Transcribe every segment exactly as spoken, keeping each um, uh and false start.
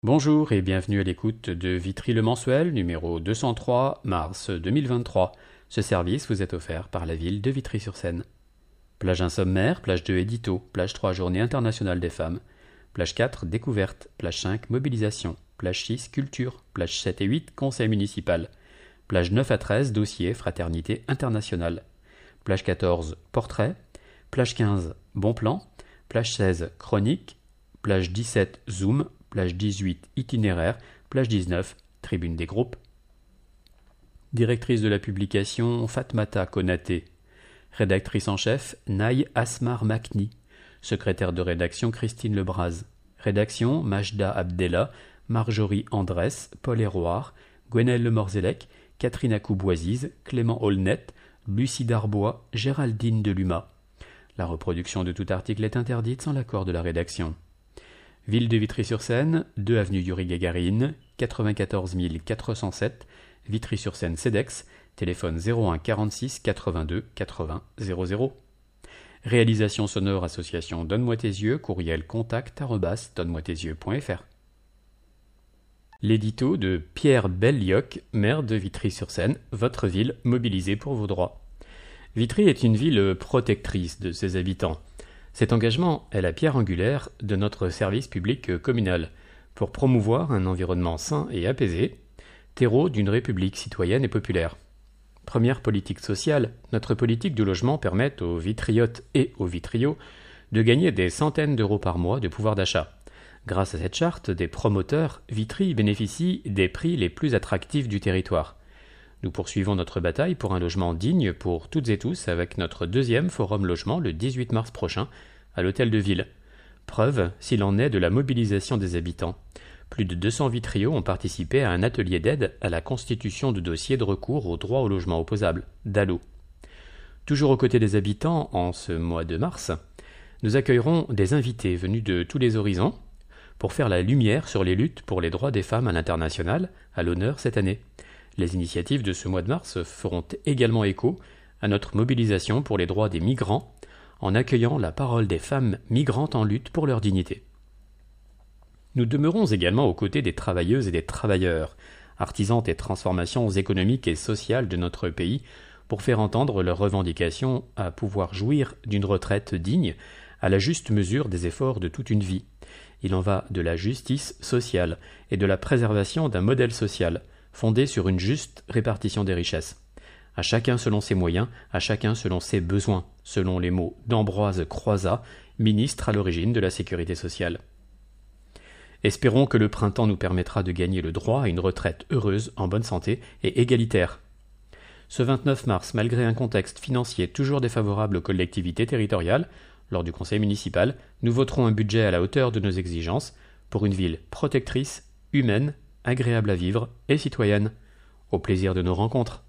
Bonjour et bienvenue à l'écoute de Vitry le mensuel, numéro deux cent trois, mars deux mille vingt-trois. Ce service vous est offert par la ville de Vitry-sur-Seine. Plage un sommaire, plage deux édito, plage trois journée internationale des femmes, plage quatre découverte, plage cinq mobilisation, plage six culture, plage sept et huit conseil municipal, plage neuf à treize dossier fraternité internationale, plage quatorze portrait, plage quinze bon plan, plage seize chronique, plage dix-sept zoom, plage dix-huit itinéraire, plage dix-neuf tribune des groupes. Directrice de la publication Fatmata Konaté. Rédactrice en chef Naï Asmar Makni. Secrétaire de rédaction Christine Lebras. Rédaction Majda Abdella, Marjorie Andrès, Paul Héroard, Gwenelle Lemorzelec, Catherine Acouboisize, Clément Aulnet, Lucie Darbois, Géraldine Deluma. La reproduction de tout article est interdite sans l'accord de la rédaction. Ville de Vitry-sur-Seine, deux avenue Yuri-Gagarine, quatre-vingt-quatorze mille quatre cent sept, Vitry-sur-Seine CEDEX, téléphone zéro un quarante-six quatre-vingt-deux quatre-vingts zéro zéro. Réalisation sonore association Donne-moi tes yeux, courriel contact arobase donne-moi tes yeux point fr. L'édito de Pierre Bellioc, maire de Vitry-sur-Seine, votre ville mobilisée pour vos droits. Vitry est une ville protectrice de ses habitants. Cet engagement est la pierre angulaire de notre service public communal pour promouvoir un environnement sain et apaisé, terreau d'une république citoyenne et populaire. Première politique sociale, notre politique de logement permet aux vitriotes et aux vitriots de gagner des centaines d'euros par mois de pouvoir d'achat. Grâce à cette charte des promoteurs, Vitry bénéficie des prix les plus attractifs du territoire. Nous poursuivons notre bataille pour un logement digne pour toutes et tous avec notre deuxième forum logement le dix-huit mars prochain à l'hôtel de ville. Preuve, s'il en est, de la mobilisation des habitants. Plus de deux cents vitriots ont participé à un atelier d'aide à la constitution de dossiers de recours au droit au logement opposable, D A L O. Toujours aux côtés des habitants, en ce mois de mars, nous accueillerons des invités venus de tous les horizons pour faire la lumière sur les luttes pour les droits des femmes à l'international, à l'honneur cette année. Les initiatives de ce mois de mars feront également écho à notre mobilisation pour les droits des migrants en accueillant la parole des femmes migrantes en lutte pour leur dignité. Nous demeurons également aux côtés des travailleuses et des travailleurs, artisans des transformations économiques et sociales de notre pays pour faire entendre leurs revendications à pouvoir jouir d'une retraite digne à la juste mesure des efforts de toute une vie. Il en va de la justice sociale et de la préservation d'un modèle social fondé sur une juste répartition des richesses. À chacun selon ses moyens, à chacun selon ses besoins, selon les mots d'Ambroise Croizat, ministre à l'origine de la Sécurité sociale. Espérons que le printemps nous permettra de gagner le droit à une retraite heureuse, en bonne santé et égalitaire. Ce vingt-neuf mars, malgré un contexte financier toujours défavorable aux collectivités territoriales, lors du conseil municipal, nous voterons un budget à la hauteur de nos exigences pour une ville protectrice, humaine, agréable à vivre et citoyenne. Au plaisir de nos rencontres.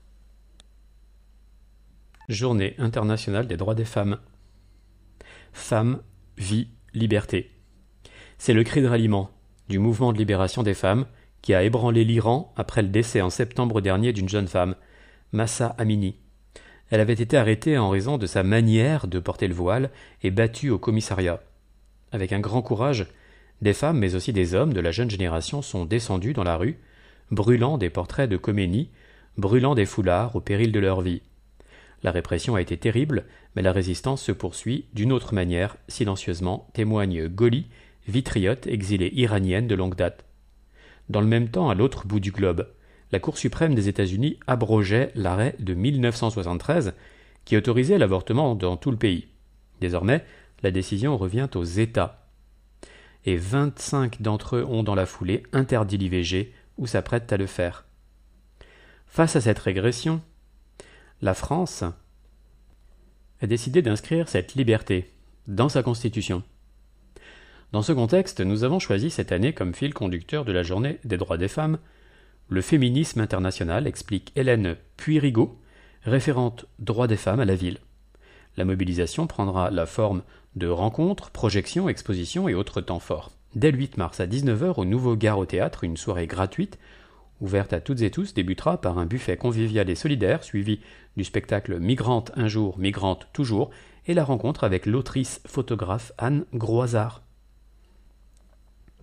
Journée internationale des droits des femmes. Femmes, vie, liberté. C'est le cri de ralliement du mouvement de libération des femmes qui a ébranlé l'Iran après le décès en septembre dernier d'une jeune femme, Mahsa Amini. Elle avait été arrêtée en raison de sa manière de porter le voile et battue au commissariat. Avec un grand courage, des femmes, mais aussi des hommes de la jeune génération sont descendus dans la rue, brûlant des portraits de Khomeini, brûlant des foulards au péril de leur vie. La répression a été terrible, mais la résistance se poursuit d'une autre manière, silencieusement, témoigne Goli, vitriote exilée iranienne de longue date. Dans le même temps, à l'autre bout du globe, la Cour suprême des États-Unis abrogeait l'arrêt de mille neuf cent soixante-treize qui autorisait l'avortement dans tout le pays. Désormais, la décision revient aux États. Et vingt-cinq d'entre eux ont dans la foulée interdit l'I V G ou s'apprêtent à le faire. Face à cette régression, la France a décidé d'inscrire cette liberté dans sa Constitution. Dans ce contexte, nous avons choisi cette année comme fil conducteur de la Journée des droits des femmes le féminisme international, explique Hélène Puyrigaud, référente droits des femmes à la ville. La mobilisation prendra la forme de rencontres, projections, expositions et autres temps forts. Dès le huit mars à dix-neuf heures, au Nouveau Gare au Théâtre, une soirée gratuite, ouverte à toutes et tous, débutera par un buffet convivial et solidaire, suivi du spectacle Migrante un jour, migrante toujours, et la rencontre avec l'autrice photographe Anne Groisard.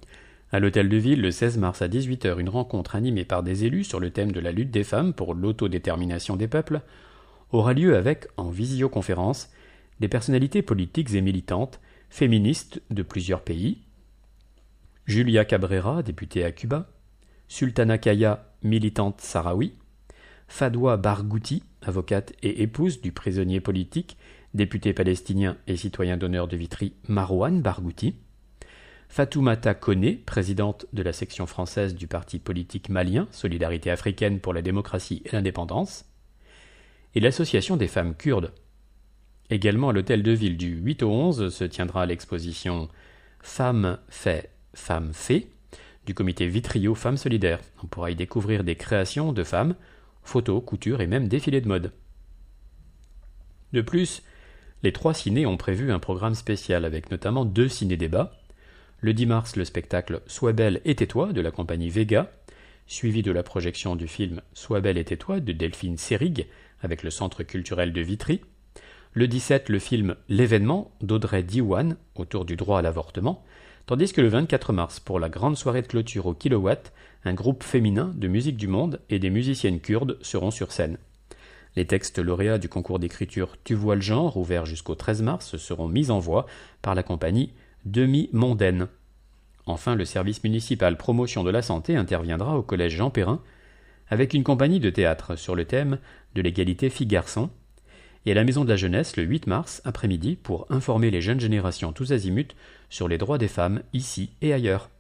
À l'Hôtel de Ville, le seize mars à dix-huit heures, une rencontre animée par des élus sur le thème de la lutte des femmes pour l'autodétermination des peuples aura lieu avec, en visioconférence, des personnalités politiques et militantes, féministes de plusieurs pays, Julia Cabrera, députée à Cuba, Sultana Kaya, militante sahraoui, Fadwa Barghouti, avocate et épouse du prisonnier politique, député palestinien et citoyen d'honneur de Vitry Marouane Barghouti, Fatoumata Koné, présidente de la section française du parti politique malien Solidarité africaine pour la démocratie et l'indépendance, et l'association des femmes kurdes. Également à l'Hôtel de Ville du huit au onze se tiendra l'exposition Femmes fait, Femmes fait du comité Vitrio Femmes Solidaires. On pourra y découvrir des créations de femmes, photos, coutures et même défilés de mode. De plus, les trois cinés ont prévu un programme spécial avec notamment deux ciné-débats. Le dix mars, le spectacle Sois belle et tais-toi de la compagnie Vega, suivi de la projection du film Sois belle et tais-toi de Delphine Seyrig avec le Centre culturel de Vitry. Le dix-sept, le film L'événement d'Audrey Diwan autour du droit à l'avortement, tandis que le vingt-quatre mars, pour la grande soirée de clôture au Kilowatt, un groupe féminin de musique du monde et des musiciennes kurdes seront sur scène. Les textes lauréats du concours d'écriture Tu vois le genre, ouvert jusqu'au treize mars, seront mis en voix par la compagnie Demi-Mondaine. Enfin, le service municipal promotion de la santé interviendra au collège Jean Perrin avec une compagnie de théâtre sur le thème de l'égalité filles-garçons et à la Maison de la Jeunesse le huit mars après-midi pour informer les jeunes générations tous azimuts sur les droits des femmes ici et ailleurs.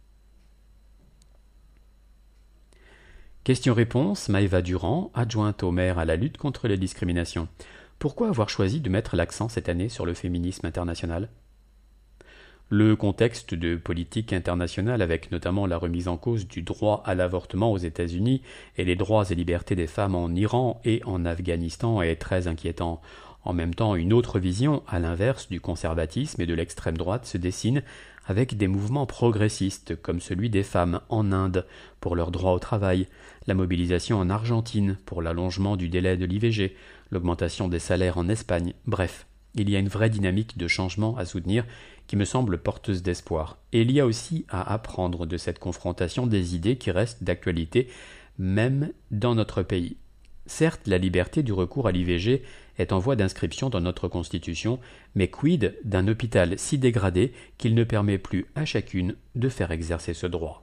Question-réponse, Maëva Durand, adjointe au maire à la lutte contre les discriminations. Pourquoi avoir choisi de mettre l'accent cette année sur le féminisme international ? Le contexte de politique internationale, avec notamment la remise en cause du droit à l'avortement aux États-Unis et les droits et libertés des femmes en Iran et en Afghanistan, est très inquiétant. En même temps, une autre vision, à l'inverse du conservatisme et de l'extrême droite, se dessine avec des mouvements progressistes, comme celui des femmes en Inde pour leur droit au travail, la mobilisation en Argentine pour l'allongement du délai de l'I V G, l'augmentation des salaires en Espagne, bref. Il y a une vraie dynamique de changement à soutenir qui me semble porteuse d'espoir. Et il y a aussi à apprendre de cette confrontation des idées qui restent d'actualité, même dans notre pays. Certes, la liberté du recours à l'I V G est en voie d'inscription dans notre Constitution, mais quid d'un hôpital si dégradé qu'il ne permet plus à chacune de faire exercer ce droit.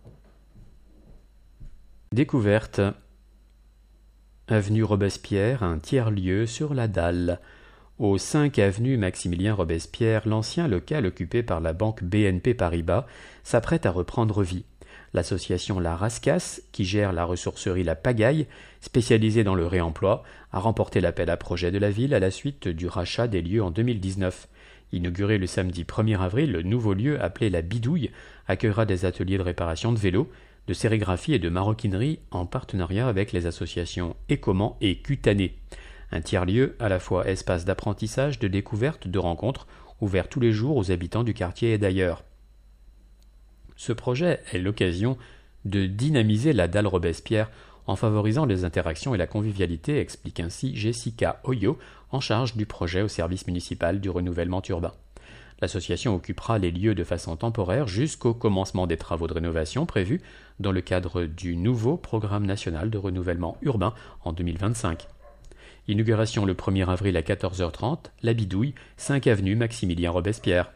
Découverte. Avenue Robespierre, un tiers-lieu sur la dalle. Au cinq avenue Maximilien Robespierre, l'ancien local occupé par la banque B N P Paribas s'apprête à reprendre vie. L'association La Rascasse, qui gère la ressourcerie La Pagaille, spécialisée dans le réemploi, a remporté l'appel à projet de la ville à la suite du rachat des lieux en deux mille dix-neuf. Inauguré le samedi premier avril, le nouveau lieu, appelé La Bidouille, accueillera des ateliers de réparation de vélos, de sérigraphie et de maroquinerie en partenariat avec les associations Écoman et Cutané. Un tiers-lieu, à la fois espace d'apprentissage, de découverte, de rencontres, ouvert tous les jours aux habitants du quartier et d'ailleurs. Ce projet est l'occasion de dynamiser la dalle Robespierre en favorisant les interactions et la convivialité, explique ainsi Jessica Oyo, en charge du projet au service municipal du renouvellement urbain. L'association occupera les lieux de façon temporaire jusqu'au commencement des travaux de rénovation prévus dans le cadre du nouveau programme national de renouvellement urbain en deux mille vingt-cinq. Inauguration le premier avril à quatorze heures trente, La Bidouille, cinq avenue Maximilien Robespierre.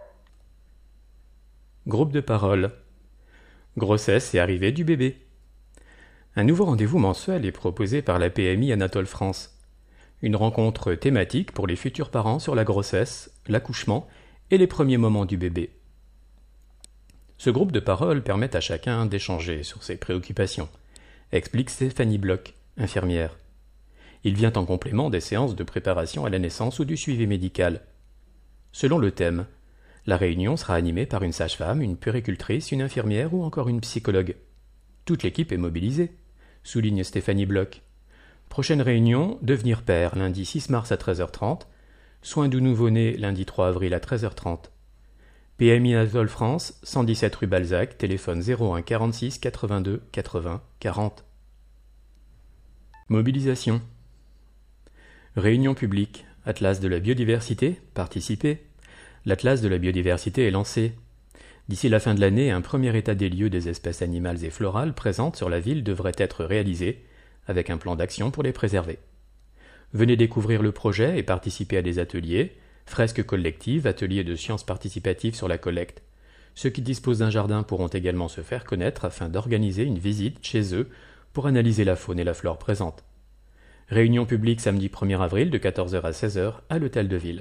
Groupe de parole. Grossesse et arrivée du bébé. Un nouveau rendez-vous mensuel est proposé par la P M I Anatole France. Une rencontre thématique pour les futurs parents sur la grossesse, l'accouchement et les premiers moments du bébé. Ce groupe de parole permet à chacun d'échanger sur ses préoccupations, explique Stéphanie Bloch, infirmière. Il vient en complément des séances de préparation à la naissance ou du suivi médical. Selon le thème, la réunion sera animée par une sage-femme, une puéricultrice, une infirmière ou encore une psychologue. Toute l'équipe est mobilisée, souligne Stéphanie Bloch. Prochaine réunion, devenir père, lundi six mars à treize heures trente, soins du nouveau-né, lundi trois avril à treize heures trente. P M I Anatole France, cent dix-sept rue Balzac, téléphone zéro un quarante-six quatre-vingt-deux quatre-vingts quarante. Mobilisation. Réunion publique, Atlas de la biodiversité, participez. L'Atlas de la biodiversité est lancé. D'ici la fin de l'année, un premier état des lieux des espèces animales et florales présentes sur la ville devrait être réalisé, avec un plan d'action pour les préserver. Venez découvrir le projet et participer à des ateliers, fresques collectives, ateliers de sciences participatives sur la collecte. Ceux qui disposent d'un jardin pourront également se faire connaître afin d'organiser une visite chez eux pour analyser la faune et la flore présentes. Réunion publique samedi premier avril de quatorze heures à seize heures à l'hôtel de ville.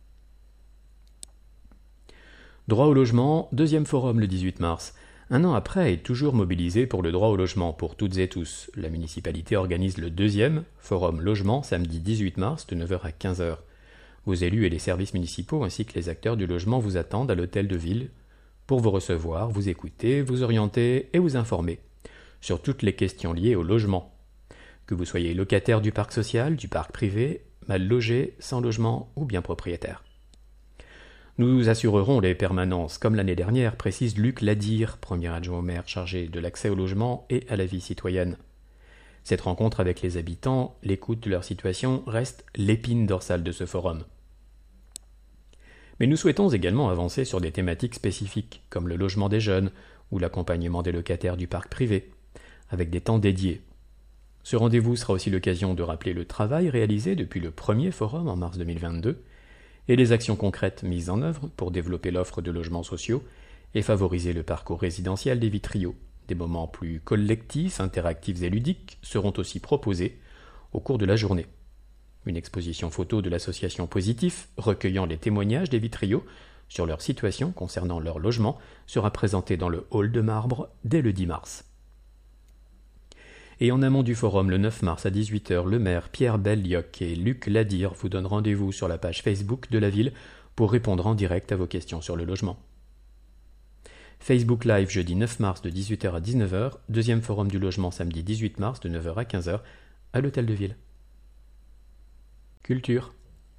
Droit au logement, deuxième forum le dix-huit mars. Un an après et toujours mobilisé pour le droit au logement pour toutes et tous, la municipalité organise le deuxième forum logement samedi dix-huit mars de neuf heures à quinze heures. Vos élus et les services municipaux ainsi que les acteurs du logement vous attendent à l'hôtel de ville pour vous recevoir, vous écouter, vous orienter et vous informer sur toutes les questions liées au logement. Que vous soyez locataire du parc social, du parc privé, mal logé, sans logement ou bien propriétaire. Nous assurerons les permanences, comme l'année dernière, précise Luc Ladir, premier adjoint au maire chargé de l'accès au logement et à la vie citoyenne. Cette rencontre avec les habitants, l'écoute de leur situation, reste l'épine dorsale de ce forum. Mais nous souhaitons également avancer sur des thématiques spécifiques, comme le logement des jeunes ou l'accompagnement des locataires du parc privé, avec des temps dédiés. Ce rendez-vous sera aussi l'occasion de rappeler le travail réalisé depuis le premier forum en mars deux mille vingt-deux, et les actions concrètes mises en œuvre pour développer l'offre de logements sociaux et favoriser le parcours résidentiel des Vitriaux. Des moments plus collectifs, interactifs et ludiques seront aussi proposés au cours de la journée. Une exposition photo de l'association Positif, recueillant les témoignages des Vitriaux sur leur situation concernant leur logement, sera présentée dans le hall de marbre dès le dix mars. Et en amont du forum, le neuf mars à dix-huit heures, le maire Pierre Bellioc et Luc Ladir vous donnent rendez-vous sur la page Facebook de la ville pour répondre en direct à vos questions sur le logement. Facebook Live jeudi neuf mars de dix-huit heures à dix-neuf heures, deuxième forum du logement samedi dix-huit mars de neuf heures à quinze heures à l'hôtel de ville. Culture.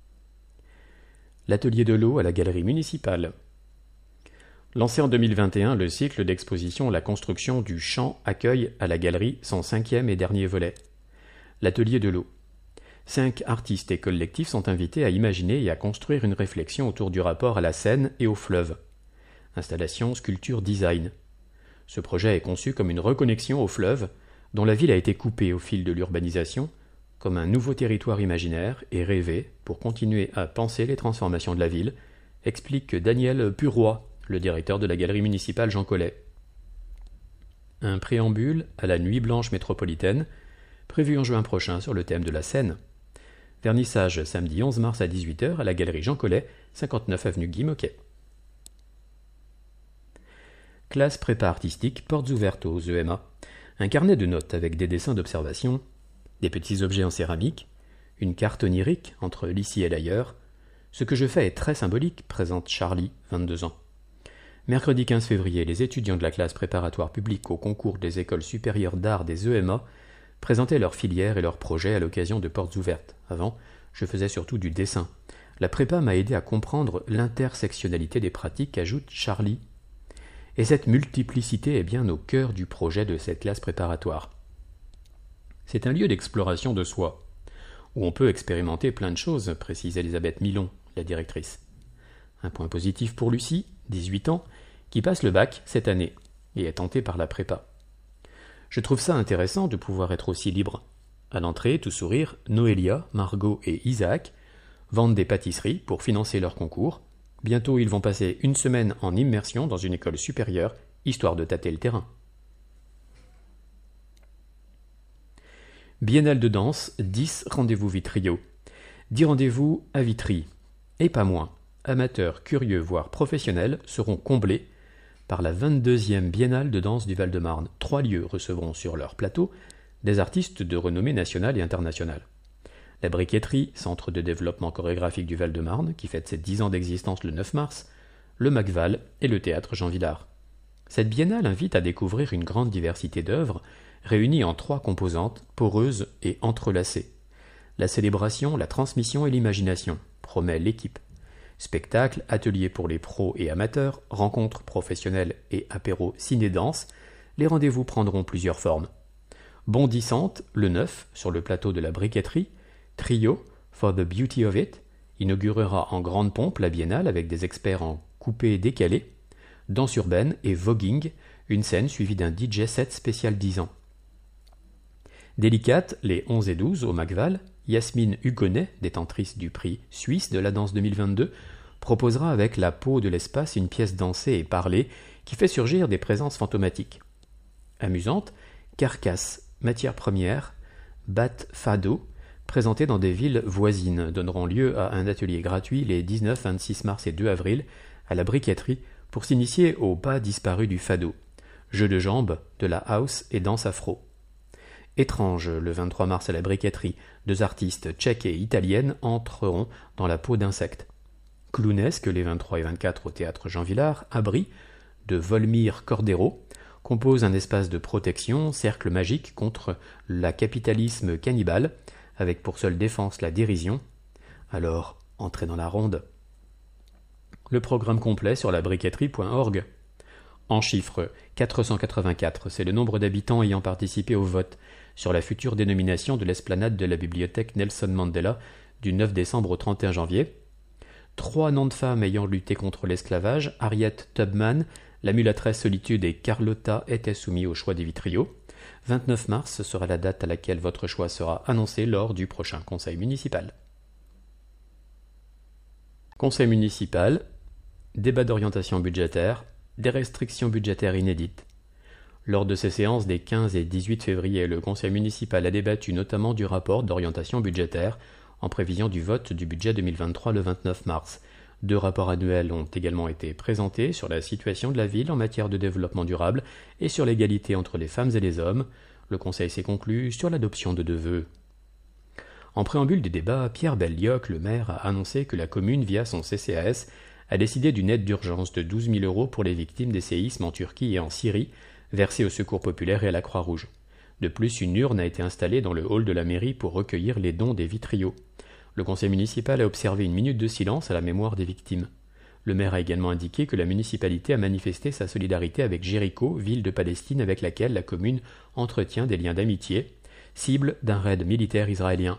L'atelier de l'eau à la galerie municipale. Lancé en deux mille vingt et un, le cycle d'exposition La construction du champ accueille à la galerie son cinquième et dernier volet. L'atelier de l'eau. Cinq artistes et collectifs sont invités à imaginer et à construire une réflexion autour du rapport à la Seine et au fleuve. Installation, sculpture, design. Ce projet est conçu comme une reconnexion au fleuve, dont la ville a été coupée au fil de l'urbanisation, comme un nouveau territoire imaginaire et rêvé pour continuer à penser les transformations de la ville, explique Daniel Puroy, le directeur de la galerie municipale Jean Collet. Un préambule à la Nuit Blanche métropolitaine, prévu en juin prochain sur le thème de la Seine. Vernissage samedi onze mars à dix-huit heures à la galerie Jean Collet, cinquante-neuf avenue Guy Moquet. Classe prépa artistique, portes ouvertes aux E M A. Un carnet de notes avec des dessins d'observation, des petits objets en céramique, une carte onirique entre l'ici et l'ailleurs. Ce que je fais est très symbolique, présente Charlie, vingt-deux ans. Mercredi quinze février, les étudiants de la classe préparatoire publique au concours des écoles supérieures d'art des E M A présentaient leurs filières et leurs projets à l'occasion de portes ouvertes. Avant, je faisais surtout du dessin. La prépa m'a aidé à comprendre l'intersectionnalité des pratiques, ajoute Charlie. Et cette multiplicité est bien au cœur du projet de cette classe préparatoire. C'est un lieu d'exploration de soi, où on peut expérimenter plein de choses, précise Elisabeth Milon, la directrice. Un point positif pour Lucie, dix-huit ans, qui passe le bac cette année et est tentée par la prépa. Je trouve ça intéressant de pouvoir être aussi libre. À l'entrée, tout sourire, Noélia, Margot et Isaac vendent des pâtisseries pour financer leur concours. Bientôt, ils vont passer une semaine en immersion dans une école supérieure, histoire de tâter le terrain. Biennale de danse, dix rendez-vous Vitriaux. dix rendez-vous à Vitry, et pas moins. Amateurs, curieux, voire professionnels seront comblés par la vingt-deuxième Biennale de danse du Val-de-Marne. Trois lieux recevront sur leur plateau des artistes de renommée nationale et internationale. La Briqueterie, centre de développement chorégraphique du Val-de-Marne, qui fête ses dix ans d'existence le neuf mars, le Macval et le théâtre Jean Villard. Cette biennale invite à découvrir une grande diversité d'œuvres réunies en trois composantes poreuses et entrelacées. La célébration, la transmission et l'imagination, promet l'équipe. Spectacles, ateliers pour les pros et amateurs, rencontres professionnelles et apéros ciné-danse, les rendez-vous prendront plusieurs formes. Bondissante, le neuf, sur le plateau de la Briqueterie, Trio, For the Beauty of It, inaugurera en grande pompe la biennale avec des experts en coupé décalé. danse urbaine et voguing, une scène suivie d'un D J set spécial dix ans. Délicate, les onze et douze au Macval, Yasmine Hugonnet, détentrice du prix suisse de la danse deux mille vingt-deux, proposera avec La peau de l'espace une pièce dansée et parlée qui fait surgir des présences fantomatiques. Amusante, Carcasse, matière première, Bat Fado, présentés dans des villes voisines, donneront lieu à un atelier gratuit les dix-neuf, vingt-six mars et deux avril à la briqueterie pour s'initier au pas disparu du fado, jeu de jambes, de la house et danse afro. Étrange, le vingt-trois mars à la briqueterie, deux artistes tchèques et italiennes entreront dans la peau d'insectes. Clownesque, les vingt-trois et vingt-quatre au théâtre Jean Villard, Abri, de Volmir Cordero, compose un espace de protection, cercle magique contre la capitalisme cannibale, avec pour seule défense la dérision. Alors, entrez dans la ronde. Le programme complet sur la briqueterie point org. En chiffres, quatre cent quatre-vingt-quatre, c'est le nombre d'habitants ayant participé au vote sur la future dénomination de l'esplanade de la bibliothèque Nelson Mandela du neuf décembre au trente et un janvier. Trois noms de femmes ayant lutté contre l'esclavage, Harriet Tubman, la mulâtresse Solitude et Carlotta étaient soumis au choix des vitriaux. vingt-neuf mars sera la date à laquelle votre choix sera annoncé lors du prochain conseil municipal. Conseil municipal, débat d'orientation budgétaire, des restrictions budgétaires inédites. Lors de ces séances des quinze et dix-huit février, le conseil municipal a débattu notamment du rapport d'orientation budgétaire en prévision du vote du budget deux mille vingt-trois le vingt-neuf mars. Deux rapports annuels ont également été présentés sur la situation de la ville en matière de développement durable et sur l'égalité entre les femmes et les hommes. Le conseil s'est conclu sur l'adoption de deux vœux. En préambule des débats, Pierre Bellioc, le maire, a annoncé que la commune, via son C C A S, a décidé d'une aide d'urgence de douze mille euros pour les victimes des séismes en Turquie et en Syrie, versée au Secours populaire et à la Croix-Rouge. De plus, une urne a été installée dans le hall de la mairie pour recueillir les dons des vitriaux. Le conseil municipal a observé une minute de silence à la mémoire des victimes. Le maire a également indiqué que la municipalité a manifesté sa solidarité avec Jéricho, ville de Palestine avec laquelle la commune entretient des liens d'amitié, cible d'un raid militaire israélien.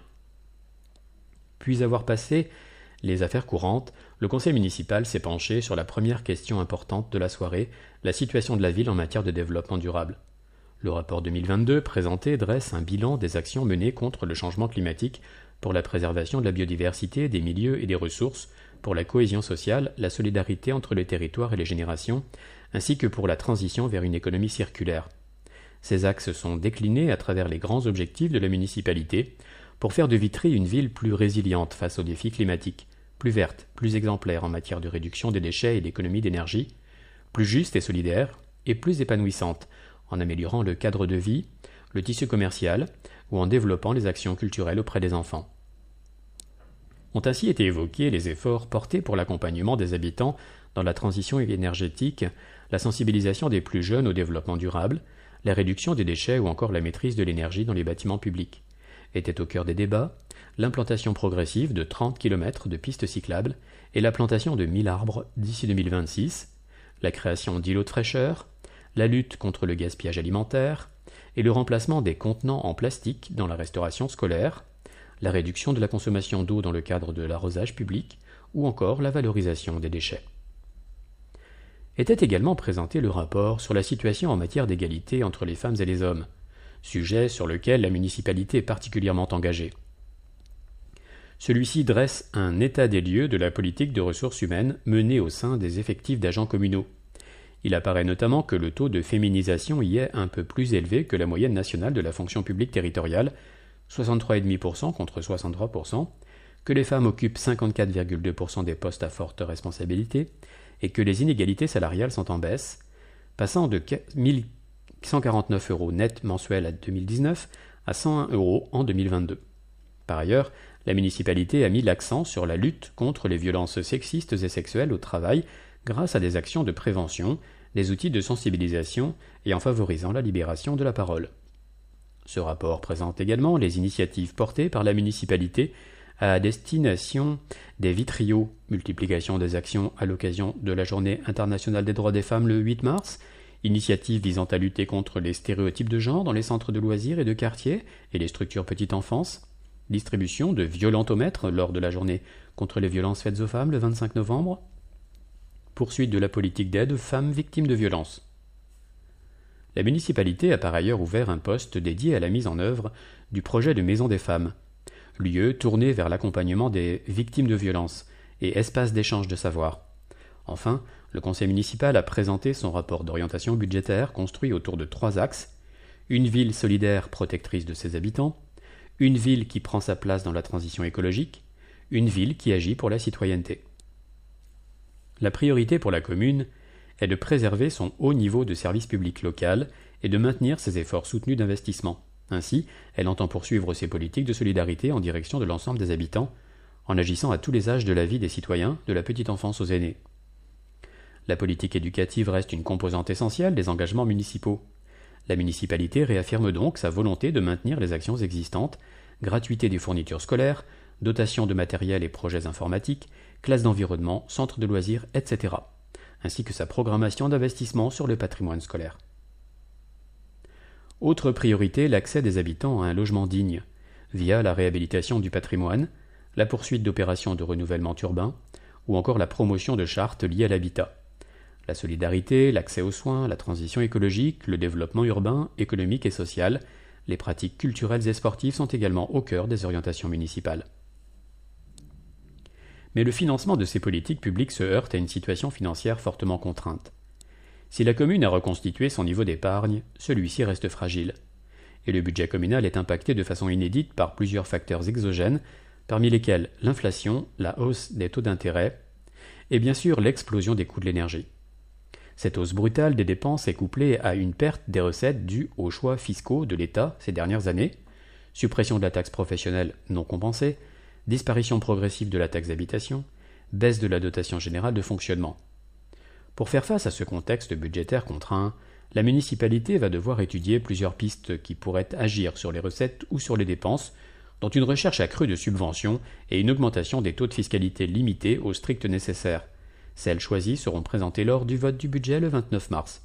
Puis avoir passé les affaires courantes, le conseil municipal s'est penché sur la première question importante de la soirée, la situation de la ville en matière de développement durable. Le rapport deux mille vingt-deux présenté dresse un bilan des actions menées contre le changement climatique pour la préservation de la biodiversité, des milieux et des ressources, pour la cohésion sociale, la solidarité entre les territoires et les générations, ainsi que pour la transition vers une économie circulaire. Ces axes sont déclinés à travers les grands objectifs de la municipalité pour faire de Vitry une ville plus résiliente face aux défis climatiques, plus verte, plus exemplaire en matière de réduction des déchets et d'économie d'énergie, plus juste et solidaire, et plus épanouissante, en améliorant le cadre de vie, le tissu commercial, ou en développant les actions culturelles auprès des enfants. Ont ainsi été évoqués les efforts portés pour l'accompagnement des habitants dans la transition énergétique, la sensibilisation des plus jeunes au développement durable, la réduction des déchets ou encore la maîtrise de l'énergie dans les bâtiments publics. Était au cœur des débats l'implantation progressive de trente kilomètres de pistes cyclables et la plantation de mille arbres d'ici deux mille vingt-six, la création d'îlots de fraîcheur, la lutte contre le gaspillage alimentaire et le remplacement des contenants en plastique dans la restauration scolaire, la réduction de la consommation d'eau dans le cadre de l'arrosage public ou encore la valorisation des déchets. Était également présenté le rapport sur la situation en matière d'égalité entre les femmes et les hommes, sujet sur lequel la municipalité est particulièrement engagée. Celui-ci dresse un état des lieux de la politique de ressources humaines menée au sein des effectifs d'agents communaux. Il apparaît notamment que le taux de féminisation y est un peu plus élevé que la moyenne nationale de la fonction publique territoriale, soixante-trois virgule cinq pour cent contre soixante-trois pour cent, que les femmes occupent cinquante-quatre virgule deux pour cent des postes à forte responsabilité et que les inégalités salariales sont en baisse, passant de mille cent quarante-neuf euros net mensuels en deux mille dix-neuf à cent un euros en deux mille vingt-deux. Par ailleurs, la municipalité a mis l'accent sur la lutte contre les violences sexistes et sexuelles au travail grâce à des actions de prévention, des outils de sensibilisation et en favorisant la libération de la parole. Ce rapport présente également les initiatives portées par la municipalité à destination des vitriaux, multiplication des actions à l'occasion de la Journée internationale des droits des femmes le huit mars, initiative visant à lutter contre les stéréotypes de genre dans les centres de loisirs et de quartier et les structures petite enfance, distribution de violentomètres lors de la Journée contre les violences faites aux femmes le vingt-cinq novembre, poursuite de la politique d'aide aux femmes victimes de violences. La municipalité a par ailleurs ouvert un poste dédié à la mise en œuvre du projet de Maison des femmes, lieu tourné vers l'accompagnement des victimes de violences et espace d'échange de savoir. Enfin, le conseil municipal a présenté son rapport d'orientation budgétaire construit autour de trois axes: une ville solidaire protectrice de ses habitants, une ville qui prend sa place dans la transition écologique, une ville qui agit pour la citoyenneté. La priorité pour la commune est de préserver son haut niveau de service public local et de maintenir ses efforts soutenus d'investissement. Ainsi, elle entend poursuivre ses politiques de solidarité en direction de l'ensemble des habitants, en agissant à tous les âges de la vie des citoyens, de la petite enfance aux aînés. La politique éducative reste une composante essentielle des engagements municipaux. La municipalité réaffirme donc sa volonté de maintenir les actions existantes: gratuité des fournitures scolaires, dotation de matériel et projets informatiques, classes d'environnement, centres de loisirs, et cetera, ainsi que sa programmation d'investissement sur le patrimoine scolaire. Autre priorité, l'accès des habitants à un logement digne, via la réhabilitation du patrimoine, la poursuite d'opérations de renouvellement urbain, ou encore la promotion de chartes liées à l'habitat. La solidarité, l'accès aux soins, la transition écologique, le développement urbain, économique et social, les pratiques culturelles et sportives sont également au cœur des orientations municipales. Mais le financement de ces politiques publiques se heurte à une situation financière fortement contrainte. Si la commune a reconstitué son niveau d'épargne, celui-ci reste fragile, et le budget communal est impacté de façon inédite par plusieurs facteurs exogènes, parmi lesquels l'inflation, la hausse des taux d'intérêt, et bien sûr l'explosion des coûts de l'énergie. Cette hausse brutale des dépenses est couplée à une perte des recettes dues aux choix fiscaux de l'État ces dernières années, suppression de la taxe professionnelle non compensée, disparition progressive de la taxe d'habitation, baisse de la dotation générale de fonctionnement. Pour faire face à ce contexte budgétaire contraint, la municipalité va devoir étudier plusieurs pistes qui pourraient agir sur les recettes ou sur les dépenses, dont une recherche accrue de subventions et une augmentation des taux de fiscalité limités au strict nécessaire. Celles choisies seront présentées lors du vote du budget le vingt-neuf mars.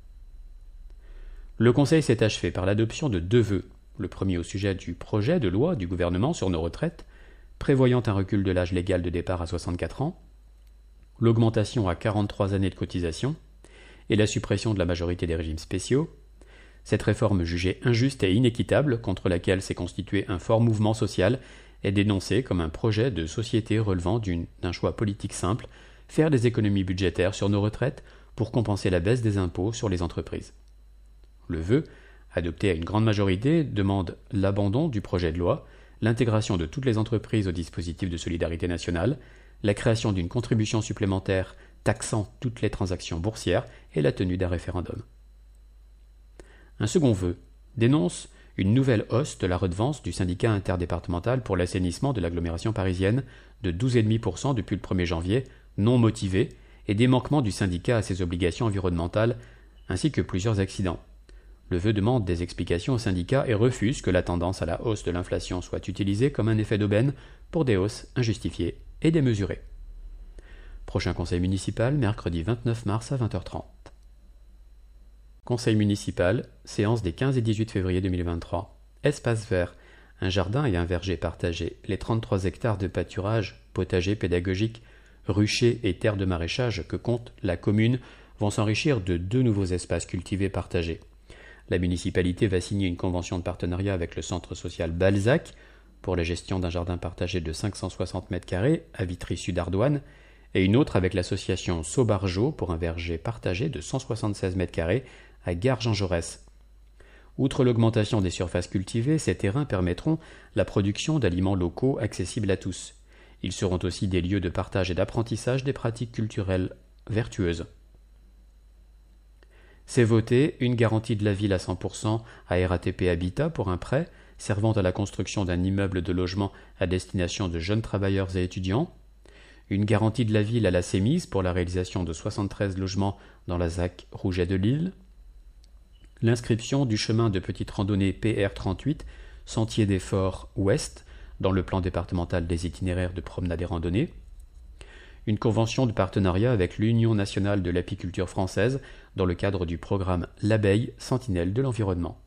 Le Conseil s'est achevé par l'adoption de deux vœux, le premier au sujet du projet de loi du gouvernement sur nos retraites, prévoyant un recul de l'âge légal de départ à soixante-quatre ans, l'augmentation à quarante-trois années de cotisation et la suppression de la majorité des régimes spéciaux. Cette réforme jugée injuste et inéquitable, contre laquelle s'est constitué un fort mouvement social, est dénoncée comme un projet de société relevant d'une, d'un choix politique simple: faire des économies budgétaires sur nos retraites pour compenser la baisse des impôts sur les entreprises. Le vœu, adopté à une grande majorité, demande l'abandon du projet de loi, l'intégration de toutes les entreprises au dispositif de solidarité nationale, la création d'une contribution supplémentaire taxant toutes les transactions boursières et la tenue d'un référendum. Un second vœu dénonce une nouvelle hausse de la redevance du syndicat interdépartemental pour l'assainissement de l'agglomération parisienne de douze virgule cinq pour cent depuis le premier janvier, non motivée, et des manquements du syndicat à ses obligations environnementales, ainsi que plusieurs accidents. Le vœu demande des explications au syndicat et refuse que la tendance à la hausse de l'inflation soit utilisée comme un effet d'aubaine pour des hausses injustifiées et démesurées. Prochain conseil municipal, mercredi vingt-neuf mars à vingt heures trente. Conseil municipal, séance des quinze et dix-huit février deux mille vingt-trois. Espace vert, un jardin et un verger partagés, les trente-trois hectares de pâturage, potager pédagogique, ruchers et terres de maraîchage que compte la commune vont s'enrichir de deux nouveaux espaces cultivés partagés. La municipalité va signer une convention de partenariat avec le centre social Balzac pour la gestion d'un jardin partagé de cinq cent soixante mètres carrés à Vitry-Sud-Ardoine et une autre avec l'association Saubargeau pour un verger partagé de cent soixante-seize mètres carrés à Gare-Jean-Jaurès. Outre l'augmentation des surfaces cultivées, ces terrains permettront la production d'aliments locaux accessibles à tous. Ils seront aussi des lieux de partage et d'apprentissage des pratiques culturelles vertueuses. C'est voté une garantie de la ville à cent pour cent à R A T P Habitat pour un prêt servant à la construction d'un immeuble de logement à destination de jeunes travailleurs et étudiants, une garantie de la ville à la Sémise pour la réalisation de soixante-treize logements dans la Z A C Rouget de Lille, l'inscription du chemin de petite randonnée P R trente-huit, Sentier des Forts Ouest, dans le plan départemental des itinéraires de promenade et randonnée, une convention de partenariat avec l'Union nationale de l'apiculture française dans le cadre du programme L'Abeille, sentinelle de l'environnement.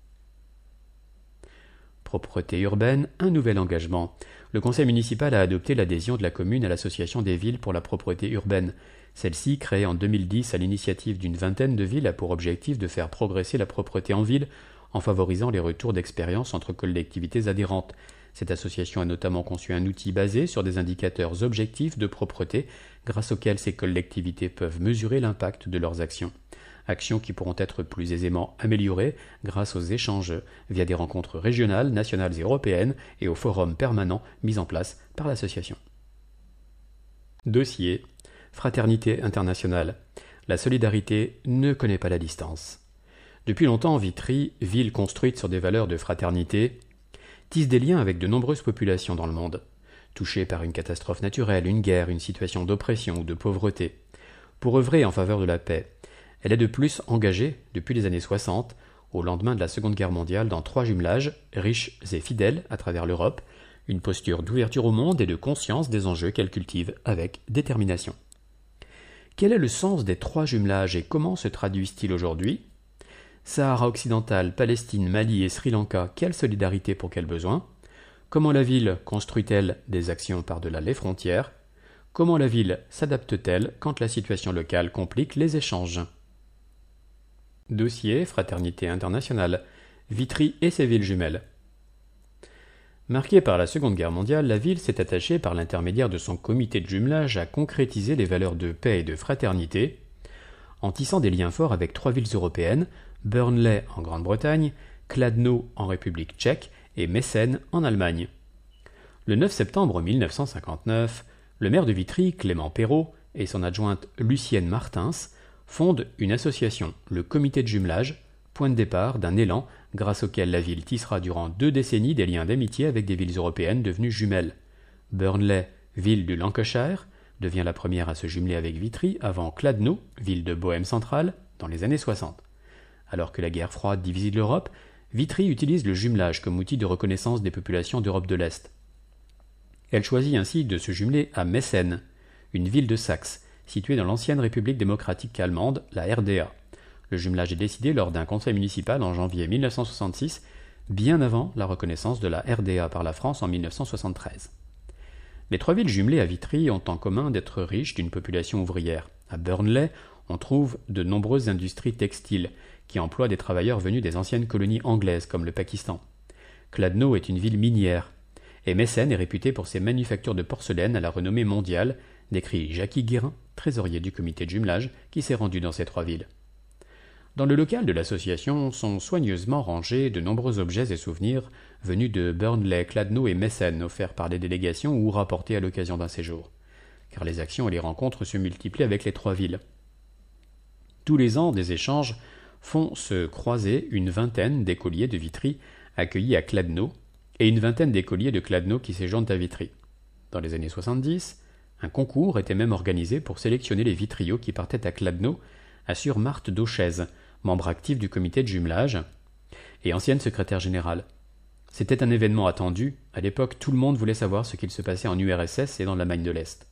Propreté urbaine, un nouvel engagement. Le conseil municipal a adopté l'adhésion de la commune à l'association des villes pour la propreté urbaine. Celle-ci, créée en deux mille dix à l'initiative d'une vingtaine de villes, a pour objectif de faire progresser la propreté en ville en favorisant les retours d'expérience entre collectivités adhérentes. Cette association a notamment conçu un outil basé sur des indicateurs objectifs de propreté grâce auxquels ces collectivités peuvent mesurer l'impact de leurs actions. Actions qui pourront être plus aisément améliorées grâce aux échanges via des rencontres régionales, nationales et européennes et aux forums permanents mis en place par l'association. Dossier Fraternité internationale. La solidarité ne connaît pas la distance. Depuis longtemps, Vitry, ville construite sur des valeurs de fraternité, tisse des liens avec de nombreuses populations dans le monde, touchées par une catastrophe naturelle, une guerre, une situation d'oppression ou de pauvreté. Pour œuvrer en faveur de la paix, elle est de plus engagée, depuis les années soixante, au lendemain de la Seconde Guerre mondiale, dans trois jumelages, riches et fidèles à travers l'Europe, une posture d'ouverture au monde et de conscience des enjeux qu'elle cultive avec détermination. Quel est le sens des trois jumelages et comment se traduisent-ils aujourd'hui ? Sahara occidental, Palestine, Mali et Sri Lanka, quelle solidarité pour quels besoins ? Comment la ville construit-elle des actions par-delà les frontières ? Comment la ville s'adapte-t-elle quand la situation locale complique les échanges ? Dossier Fraternité internationale. Vitry et ses villes jumelles. Marquée par la Seconde Guerre mondiale, la ville s'est attachée par l'intermédiaire de son comité de jumelage à concrétiser les valeurs de paix et de fraternité, en tissant des liens forts avec trois villes européennes, Burnley en Grande-Bretagne, Kladno en République tchèque et Meissen en Allemagne. Le neuf septembre mille neuf cent cinquante-neuf, le maire de Vitry, Clément Perrot, et son adjointe Lucienne Martins fondent une association, le comité de jumelage, point de départ d'un élan grâce auquel la ville tissera durant deux décennies des liens d'amitié avec des villes européennes devenues jumelles. Burnley, ville du Lancashire, devient la première à se jumeler avec Vitry avant Kladno, ville de Bohême centrale, dans les années soixante. Alors que la guerre froide divise l'Europe, Vitry utilise le jumelage comme outil de reconnaissance des populations d'Europe de l'Est. Elle choisit ainsi de se jumeler à Meissen, une ville de Saxe, située dans l'ancienne République démocratique allemande, la R D A. Le jumelage est décidé lors d'un conseil municipal en janvier mille neuf cent soixante-six, bien avant la reconnaissance de la R D A par la France en mille neuf cent soixante-treize. Les trois villes jumelées à Vitry ont en commun d'être riches d'une population ouvrière. À Burnley, on trouve de nombreuses industries textiles qui emploient des travailleurs venus des anciennes colonies anglaises comme le Pakistan. Kladno est une ville minière, et Meissen est réputée pour ses manufactures de porcelaine à la renommée mondiale, décrit Jackie Guérin, trésorier du comité de jumelage, qui s'est rendu dans ces trois villes. Dans le local de l'association sont soigneusement rangés de nombreux objets et souvenirs venus de Burnley, Kladno et Meissen, offerts par des délégations ou rapportés à l'occasion d'un séjour, car les actions et les rencontres se multiplient avec les trois villes. Tous les ans, des échanges font se croiser une vingtaine d'écoliers de Vitry accueillis à Kladno et une vingtaine d'écoliers de Kladno qui séjournent à Vitry. Dans les années soixante-dix, un concours était même organisé pour sélectionner les vitriots qui partaient à Kladno, assure Marthe Dauchez, membre actif du comité de jumelage et ancienne secrétaire générale. C'était un événement attendu. À l'époque, tout le monde voulait savoir ce qu'il se passait en U R S S et dans l'Allemagne de l'Est.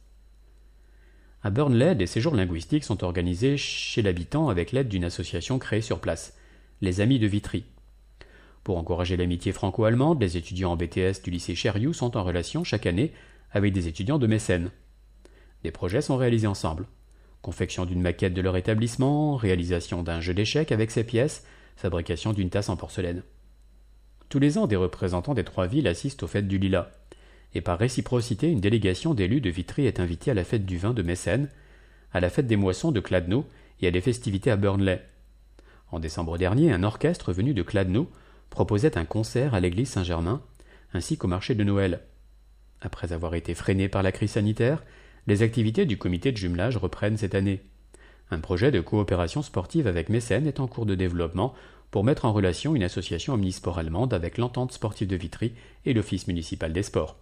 À Burnley, des séjours linguistiques sont organisés chez l'habitant avec l'aide d'une association créée sur place, les Amis de Vitry. Pour encourager l'amitié franco-allemande, les étudiants en B T S du lycée Cherriou sont en relation chaque année avec des étudiants de Meissen. Des projets sont réalisés ensemble. Confection d'une maquette de leur établissement, réalisation d'un jeu d'échecs avec ses pièces, fabrication d'une tasse en porcelaine. Tous les ans, des représentants des trois villes assistent aux fêtes du Lilas. Et par réciprocité, une délégation d'élus de Vitry est invitée à la fête du vin de Meissen, à la fête des moissons de Kladno et à des festivités à Burnley. En décembre dernier, un orchestre venu de Kladno proposait un concert à l'église Saint-Germain, ainsi qu'au marché de Noël. Après avoir été freiné par la crise sanitaire, les activités du comité de jumelage reprennent cette année. Un projet de coopération sportive avec Meissen est en cours de développement pour mettre en relation une association omnisport allemande avec l'Entente sportive de Vitry et l'Office municipal des sports.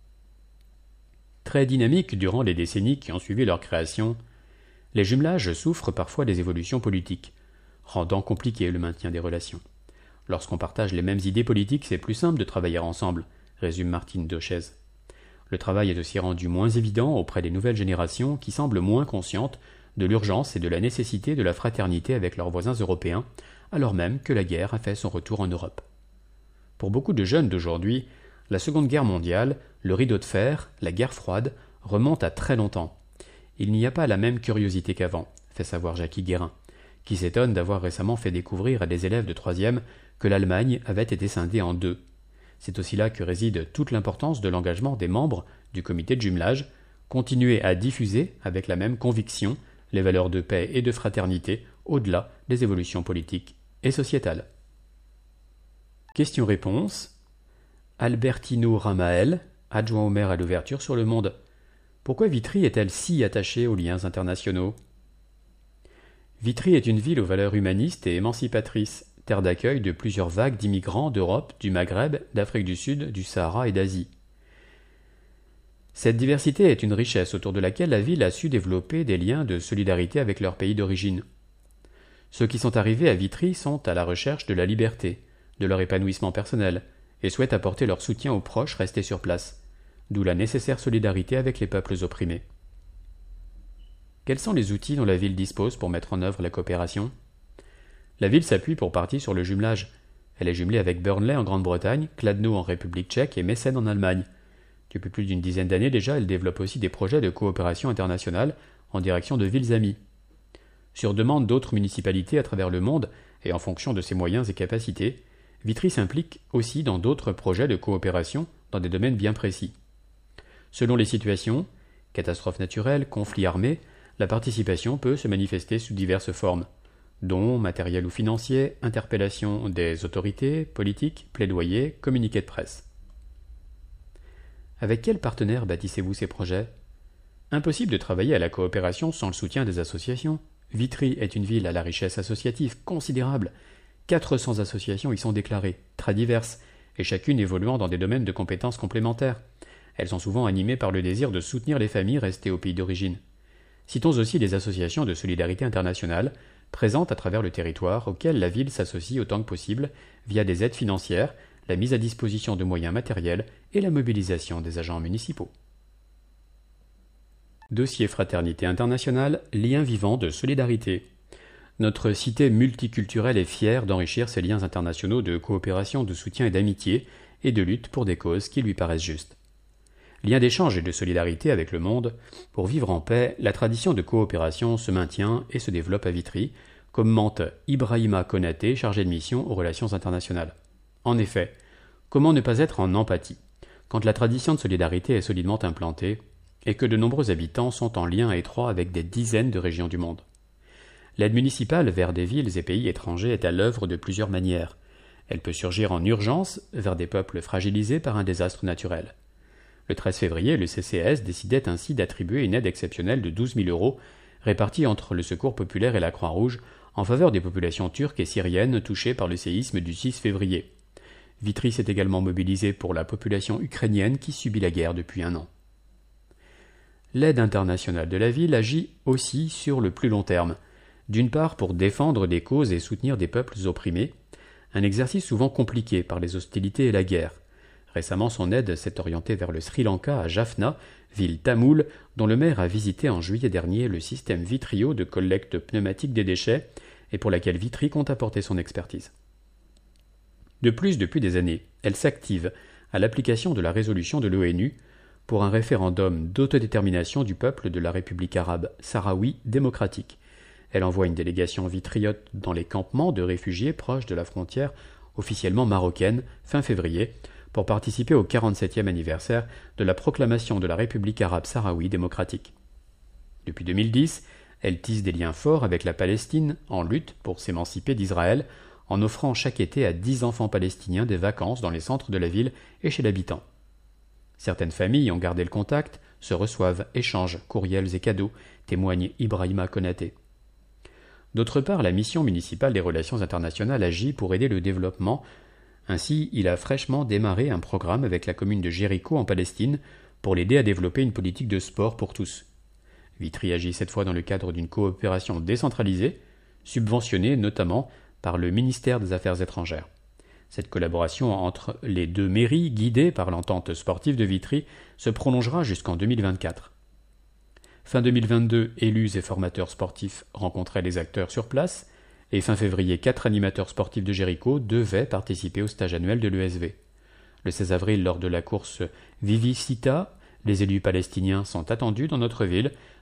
Très dynamiques durant les décennies qui ont suivi leur création, les jumelages souffrent parfois des évolutions politiques, rendant compliqué le maintien des relations. Lorsqu'on partage les mêmes idées politiques, c'est plus simple de travailler ensemble, résume Martine Dauchez. Le travail est aussi rendu moins évident auprès des nouvelles générations qui semblent moins conscientes de l'urgence et de la nécessité de la fraternité avec leurs voisins européens, alors même que la guerre a fait son retour en Europe. Pour beaucoup de jeunes d'aujourd'hui, la Seconde Guerre mondiale, le rideau de fer, la guerre froide, remontent à très longtemps. il n'y a pas la même curiosité qu'avant, fait savoir Jackie Guérin, qui s'étonne d'avoir récemment fait découvrir à des élèves de troisième que l'Allemagne avait été scindée en deux. C'est aussi là que réside toute l'importance de l'engagement des membres du comité de jumelage, continuer à diffuser avec la même conviction les valeurs de paix et de fraternité au-delà des évolutions politiques et sociétales. Question-réponse. Albertino Ramael, adjoint au maire à l'ouverture sur Le Monde. Pourquoi Vitry est-elle si attachée aux liens internationaux? Vitry est une ville aux valeurs humanistes et émancipatrices, terre d'accueil de plusieurs vagues d'immigrants d'Europe, du Maghreb, d'Afrique du Sud, du Sahara et d'Asie. Cette diversité est une richesse autour de laquelle la ville a su développer des liens de solidarité avec leur pays d'origine. Ceux qui sont arrivés à Vitry sont à la recherche de la liberté, de leur épanouissement personnel, et souhaitent apporter leur soutien aux proches restés sur place, d'où la nécessaire solidarité avec les peuples opprimés. Quels sont les outils dont la ville dispose pour mettre en œuvre la coopération? La ville s'appuie pour partie sur le jumelage. Elle est jumelée avec Burnley en Grande-Bretagne, Kladno en République tchèque et Mécène en Allemagne. Depuis plus d'une dizaine d'années déjà, elle développe aussi des projets de coopération internationale en direction de villes amies. Sur demande d'autres municipalités à travers le monde et en fonction de ses moyens et capacités, Vitry s'implique aussi dans d'autres projets de coopération dans des domaines bien précis. Selon les situations, catastrophes naturelles, conflits armés, la participation peut se manifester sous diverses formes, dons matériels ou financiers, interpellations des autorités, politiques, plaidoyers, communiqués de presse. Avec quels partenaires bâtissez-vous ces projets? Impossible de travailler à la coopération sans le soutien des associations. Vitry est une ville à la richesse associative considérable. quatre cents associations y sont déclarées, très diverses, et chacune évoluant dans des domaines de compétences complémentaires. Elles sont souvent animées par le désir de soutenir les familles restées au pays d'origine. Citons aussi les associations de solidarité internationale, présentes à travers le territoire, auxquelles la ville s'associe autant que possible via des aides financières, la mise à disposition de moyens matériels et la mobilisation des agents municipaux. Dossier Fraternité internationale, lien vivant de solidarité. Notre cité multiculturelle est fière d'enrichir ses liens internationaux de coopération, de soutien et d'amitié, et de lutte pour des causes qui lui paraissent justes. Lien d'échange et de solidarité avec le monde, pour vivre en paix, la tradition de coopération se maintient et se développe à Vitry, commente Ibrahima Konaté, chargé de mission aux relations internationales. En effet, comment ne pas être en empathie, quand la tradition de solidarité est solidement implantée, et que de nombreux habitants sont en lien étroit avec des dizaines de régions du monde. L'aide municipale vers des villes et pays étrangers est à l'œuvre de plusieurs manières. Elle peut surgir en urgence vers des peuples fragilisés par un désastre naturel. Le treize février, le C C S décidait ainsi d'attribuer une aide exceptionnelle de douze mille euros, répartie entre le Secours populaire et la Croix-Rouge, en faveur des populations turques et syriennes touchées par le séisme du six février. Vitry s'est également mobilisé pour la population ukrainienne qui subit la guerre depuis un an. L'aide internationale de la ville agit aussi sur le plus long terme, d'une part pour défendre des causes et soutenir des peuples opprimés, un exercice souvent compliqué par les hostilités et la guerre. Récemment, son aide s'est orientée vers le Sri Lanka, à Jaffna, ville tamoule, dont le maire a visité en juillet dernier le système Vitrio de collecte pneumatique des déchets et pour laquelle Vitry compte apporter son expertise. De plus, depuis des années, elle s'active à l'application de la résolution de l'ONU pour un référendum d'autodétermination du peuple de la République arabe sahraoui démocratique. Elle envoie une délégation vitriote dans les campements de réfugiés proches de la frontière officiellement marocaine fin février pour participer au quarante-septième anniversaire de la proclamation de la République arabe sahraoui démocratique. Depuis deux mille dix, elle tisse des liens forts avec la Palestine en lutte pour s'émanciper d'Israël en offrant chaque été à dix enfants palestiniens des vacances dans les centres de la ville et chez l'habitant. Certaines familles ont gardé le contact, se reçoivent, échangent courriels et cadeaux, témoigne Ibrahima Konaté. D'autre part, la mission municipale des relations internationales agit pour aider le développement. Ainsi, il a fraîchement démarré un programme avec la commune de Jéricho en Palestine pour l'aider à développer une politique de sport pour tous. Vitry agit cette fois dans le cadre d'une coopération décentralisée, subventionnée notamment par le ministère des Affaires étrangères. Cette collaboration entre les deux mairies, guidée par l'entente sportive de Vitry, se prolongera jusqu'en deux mille vingt-quatre. Fin deux mille vingt-deux, élus et formateurs sportifs rencontraient les acteurs sur place, et fin février, quatre animateurs sportifs de Jéricho devaient participer au stage annuel de l'E S V. Le seize avril, lors de la course Vivicita, les élus palestiniens sont attendus dans notre ville,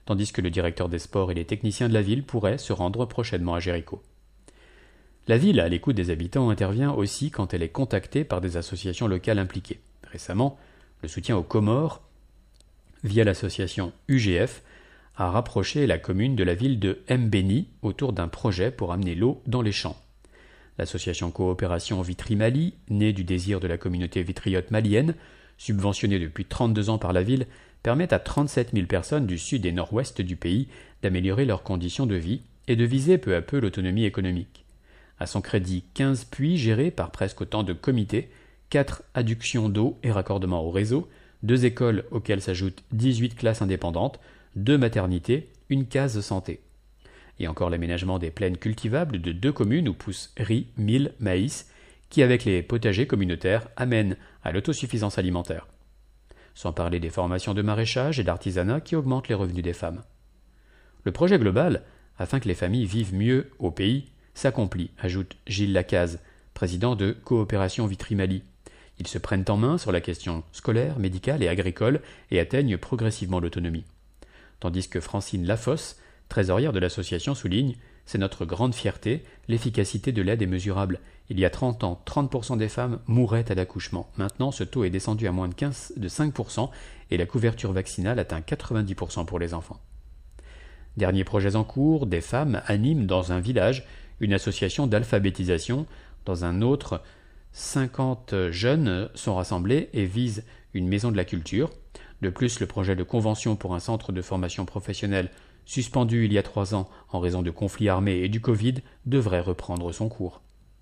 tandis que le directeur des sports et les techniciens de la ville pourraient se rendre prochainement à Jéricho. La ville, à l'écoute des habitants, intervient aussi quand elle est contactée par des associations locales impliquées. Récemment, le soutien aux Comores, via l'association U G F, a rapproché la commune de la ville de Mbéni autour d'un projet pour amener l'eau dans les champs. L'association Coopération Vitry-Mali, née du désir de la communauté vitriote malienne, subventionnée depuis trente-deux ans par la ville, permet à trente-sept mille personnes du sud et nord-ouest du pays d'améliorer leurs conditions de vie et de viser peu à peu l'autonomie économique. À son crédit, quinze puits gérés par presque autant de comités, quatre adductions d'eau et raccordements au réseau, deux écoles auxquelles s'ajoutent dix-huit classes indépendantes, deux maternités, une case santé. Et encore l'aménagement des plaines cultivables de deux communes où poussent riz, mil, maïs, qui avec les potagers communautaires amènent à l'autosuffisance alimentaire. Sans parler des formations de maraîchage et d'artisanat qui augmentent les revenus des femmes. Le projet global, afin que les familles vivent mieux au pays, s'accomplit, ajoute Gilles Lacaze, président de Coopération Vitry-Mali. Ils se prennent en main sur la question scolaire, médicale et agricole et atteignent progressivement l'autonomie. Tandis que Francine Lafosse, trésorière de l'association, souligne « C'est notre grande fierté, l'efficacité de l'aide est mesurable. Il y a trente ans, trente pour cent des femmes mouraient à l'accouchement. Maintenant, ce taux est descendu à moins de, quinze, de cinq pour cent et la couverture vaccinale atteint quatre-vingt-dix pour cent pour les enfants. » Derniers projets en cours, des femmes animent dans un village une association d'alphabétisation. Dans un autre, cinquante jeunes sont rassemblés et visent une maison de la culture. De plus, le projet de convention pour un centre de formation professionnelle suspendu il y a trois ans en raison de conflits armés et du Covid, devrait reprendre son cours.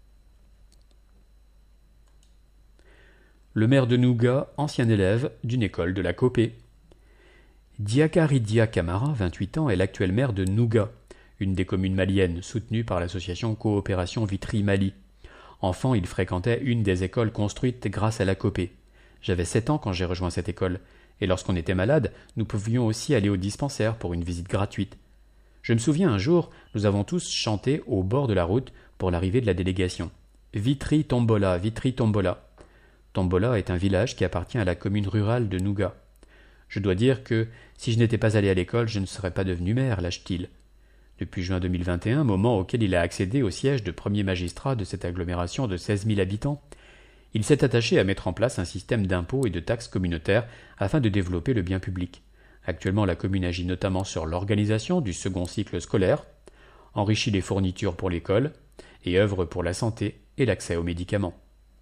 Le maire de Nougat, ancien élève d'une école de la Copé. Diakaridia Camara, vingt-huit ans, est l'actuel maire de Nougat, une des communes maliennes soutenue par l'association Coopération Vitry-Mali. Enfant, il fréquentait une des écoles construites grâce à la Copé. J'avais sept ans quand j'ai rejoint cette école. Et lorsqu'on était malade, nous pouvions aussi aller au dispensaire pour une visite gratuite. Je me souviens un jour, nous avons tous chanté au bord de la route pour l'arrivée de la délégation. Vitry Tombola, Vitry Tombola. Tombola est un village qui appartient à la commune rurale de Nougat. Je dois dire que, si je n'étais pas allé à l'école, je ne serais pas devenu maire, lâche-t-il. Depuis juin deux mille vingt et un, moment auquel il a accédé au siège de premier magistrat de cette agglomération de seize mille habitants, il s'est attaché à mettre en place un système d'impôts et de taxes communautaires afin de développer le bien public. Actuellement, la commune agit notamment sur l'organisation du second cycle scolaire, enrichit les fournitures pour l'école et œuvre pour la santé et l'accès aux médicaments.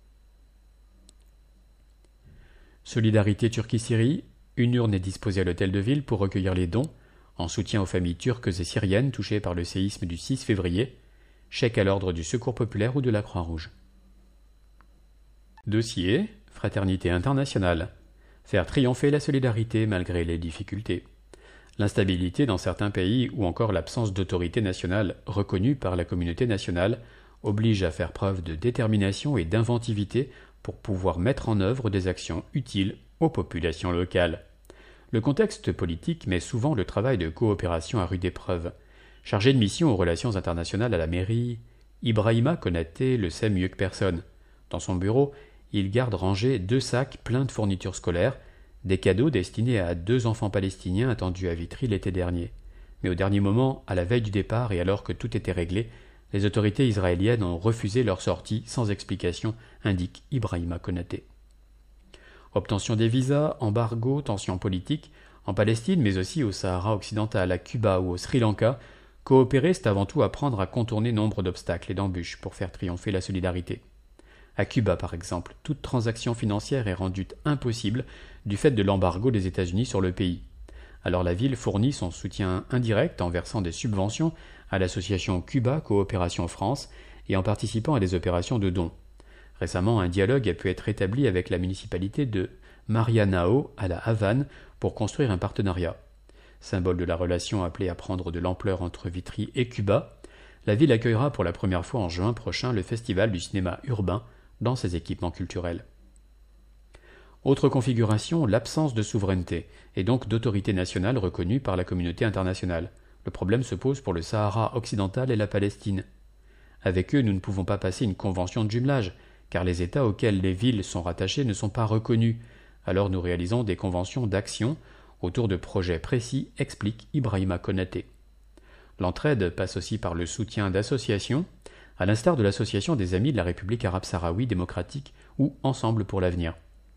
Solidarité Turquie-Syrie, une urne est disposée à l'hôtel de ville pour recueillir les dons, en soutien aux familles turques et syriennes touchées par le séisme du six février, chèque à l'ordre du Secours populaire ou de la Croix-Rouge. Dossier, Fraternité internationale. Faire triompher la solidarité malgré les difficultés. L'instabilité dans certains pays ou encore l'absence d'autorité nationale reconnue par la communauté nationale oblige à faire preuve de détermination et d'inventivité pour pouvoir mettre en œuvre des actions utiles aux populations locales. Le contexte politique met souvent le travail de coopération à rude épreuve. Chargé de mission aux relations internationales à la mairie, Ibrahima Konaté le sait mieux que personne. Dans son bureau, il garde rangés deux sacs pleins de fournitures scolaires, des cadeaux destinés à deux enfants palestiniens attendus à Vitry l'été dernier. Mais au dernier moment, à la veille du départ et alors que tout était réglé, les autorités israéliennes ont refusé leur sortie sans explication, indique Ibrahima Konaté. Obtention des visas, embargo, tensions politiques, en Palestine mais aussi au Sahara occidental, à Cuba ou au Sri Lanka, coopérer c'est avant tout apprendre à contourner nombre d'obstacles et d'embûches pour faire triompher la solidarité. À Cuba, par exemple, toute transaction financière est rendue impossible du fait de l'embargo des États-Unis sur le pays. Alors la ville fournit son soutien indirect en versant des subventions à l'association Cuba Coopération France et en participant à des opérations de dons. Récemment, un dialogue a pu être établi avec la municipalité de Marianao à la Havane pour construire un partenariat. Symbole de la relation appelée à prendre de l'ampleur entre Vitry et Cuba, la ville accueillera pour la première fois en juin prochain le festival du cinéma urbain dans ses équipements culturels. Autre configuration, l'absence de souveraineté, et donc d'autorité nationale reconnue par la communauté internationale. Le problème se pose pour le Sahara occidental et la Palestine. Avec eux, nous ne pouvons pas passer une convention de jumelage, car les États auxquels les villes sont rattachées ne sont pas reconnus. Alors nous réalisons des conventions d'action autour de projets précis, explique Ibrahima Konaté. L'entraide passe aussi par le soutien d'associations, à l'instar de l'Association des Amis de la République arabe sahraoui démocratique ou Ensemble pour l'avenir.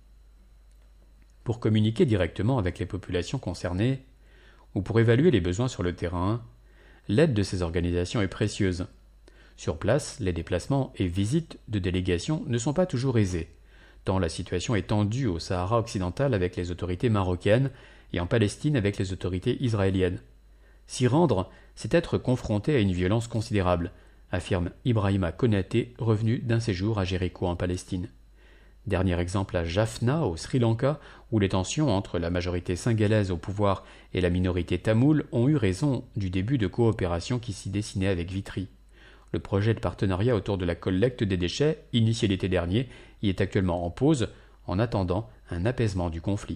Pour communiquer directement avec les populations concernées, ou pour évaluer les besoins sur le terrain, l'aide de ces organisations est précieuse. Sur place, les déplacements et visites de délégations ne sont pas toujours aisés, tant la situation est tendue au Sahara occidental avec les autorités marocaines et en Palestine avec les autorités israéliennes. S'y rendre, c'est être confronté à une violence considérable, affirme Ibrahima Konaté, revenu d'un séjour à Jéricho en Palestine. Dernier exemple à Jaffna, au Sri Lanka, où les tensions entre la majorité singalaise au pouvoir et la minorité tamoule ont eu raison du début de coopération qui s'y dessinait avec Vitry. Le projet de partenariat autour de la collecte des déchets, initié l'été dernier, y est actuellement en pause, en attendant un apaisement du conflit.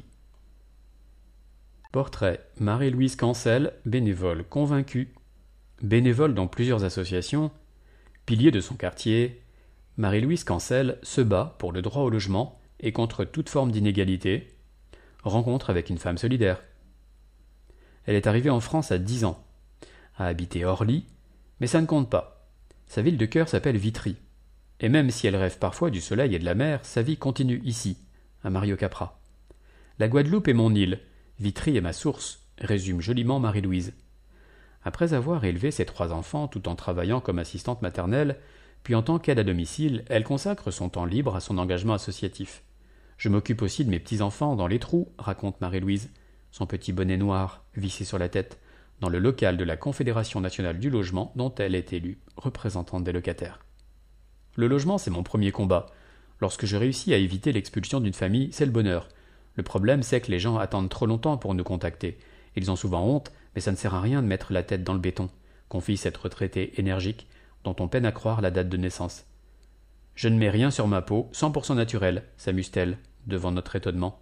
Portrait Marie-Louise Cancel, bénévole convaincue. Bénévole dans plusieurs associations, pilier de son quartier, Marie-Louise Cancel se bat pour le droit au logement et contre toute forme d'inégalité. Rencontre avec une femme solidaire. Elle est arrivée en France à dix ans, a habité Orly, mais ça ne compte pas. Sa ville de cœur s'appelle Vitry. Et même si elle rêve parfois du soleil et de la mer, sa vie continue ici, à Mario Capra. La Guadeloupe est mon île, Vitry est ma source, résume joliment Marie-Louise. Après avoir élevé ses trois enfants tout en travaillant comme assistante maternelle, puis en tant qu'aide à domicile, elle consacre son temps libre à son engagement associatif. Je m'occupe aussi de mes petits-enfants dans les trous, raconte Marie-Louise, son petit bonnet noir vissé sur la tête, dans le local de la Confédération nationale du logement dont elle est élue représentante des locataires. Le logement, c'est mon premier combat. Lorsque je réussis à éviter l'expulsion d'une famille, c'est le bonheur. Le problème, c'est que les gens attendent trop longtemps pour nous contacter. Ils ont souvent honte, mais ça ne sert à rien de mettre la tête dans le béton, confie cette retraitée énergique, dont on peine à croire la date de naissance. Je ne mets rien sur ma peau, cent pour cent naturel, s'amuse-t-elle, devant notre étonnement.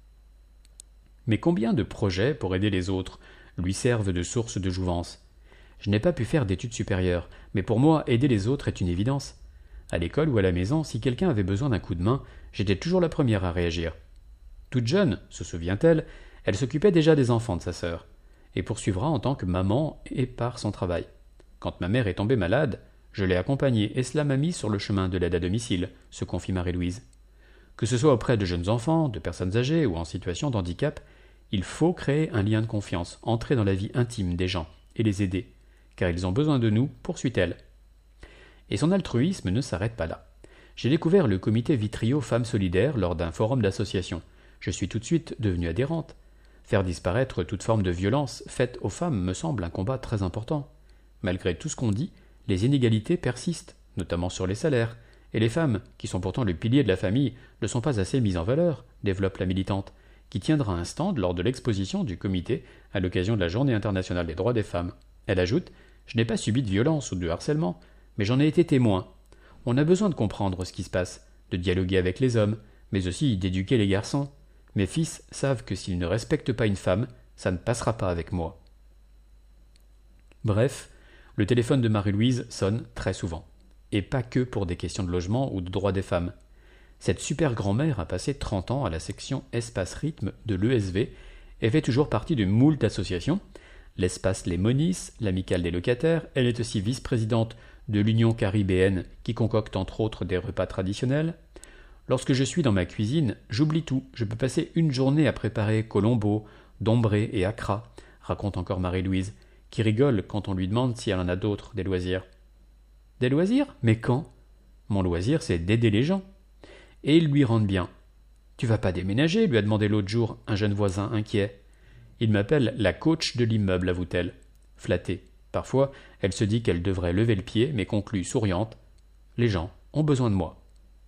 Mais combien de projets pour aider les autres lui servent de source de jouvence? Je n'ai pas pu faire d'études supérieures, mais pour moi, aider les autres est une évidence. À l'école ou à la maison, si quelqu'un avait besoin d'un coup de main, j'étais toujours la première à réagir. Toute jeune, se souvient-elle, elle s'occupait déjà des enfants de sa sœur, et poursuivra en tant que maman et par son travail. Quand ma mère est tombée malade, je l'ai accompagnée et cela m'a mis sur le chemin de l'aide à domicile, se confie Marie-Louise. Que ce soit auprès de jeunes enfants, de personnes âgées ou en situation de handicap, il faut créer un lien de confiance, entrer dans la vie intime des gens et les aider, car ils ont besoin de nous, poursuit-elle. Et son altruisme ne s'arrête pas là. J'ai découvert le comité Vitrio Femmes Solidaires lors d'un forum d'association. Je suis tout de suite devenue adhérente. Faire disparaître toute forme de violence faite aux femmes me semble un combat très important. Malgré tout ce qu'on dit, les inégalités persistent, notamment sur les salaires, et les femmes, qui sont pourtant le pilier de la famille, ne sont pas assez mises en valeur, développe la militante, qui tiendra un stand lors de l'exposition du comité à l'occasion de la Journée internationale des droits des femmes. Elle ajoute « Je n'ai pas subi de violence ou de harcèlement, mais j'en ai été témoin. On a besoin de comprendre ce qui se passe, de dialoguer avec les hommes, mais aussi d'éduquer les garçons. Mes fils savent que s'ils ne respectent pas une femme, ça ne passera pas avec moi. » Bref, le téléphone de Marie-Louise sonne très souvent. Et pas que pour des questions de logement ou de droits des femmes. Cette super grand-mère a passé trente ans à la section Espace Rythme de l'E S V et fait toujours partie de moult associations. L'Espace Les Monis, l'Amicale des locataires, elle est aussi vice-présidente de l'Union caribéenne qui concocte entre autres des repas traditionnels. Lorsque je suis dans ma cuisine, j'oublie tout. Je peux passer une journée à préparer Colombo, Dombré et Accra, raconte encore Marie-Louise, qui rigole quand on lui demande si elle en a d'autres, des loisirs. Des loisirs? Mais quand? Mon loisir, c'est d'aider les gens. Et ils lui rendent bien. Tu vas pas déménager, lui a demandé l'autre jour un jeune voisin inquiet. Il m'appelle la coach de l'immeuble, avoue-t-elle. Flattée. Parfois, elle se dit qu'elle devrait lever le pied, mais conclut souriante. Les gens ont besoin de moi.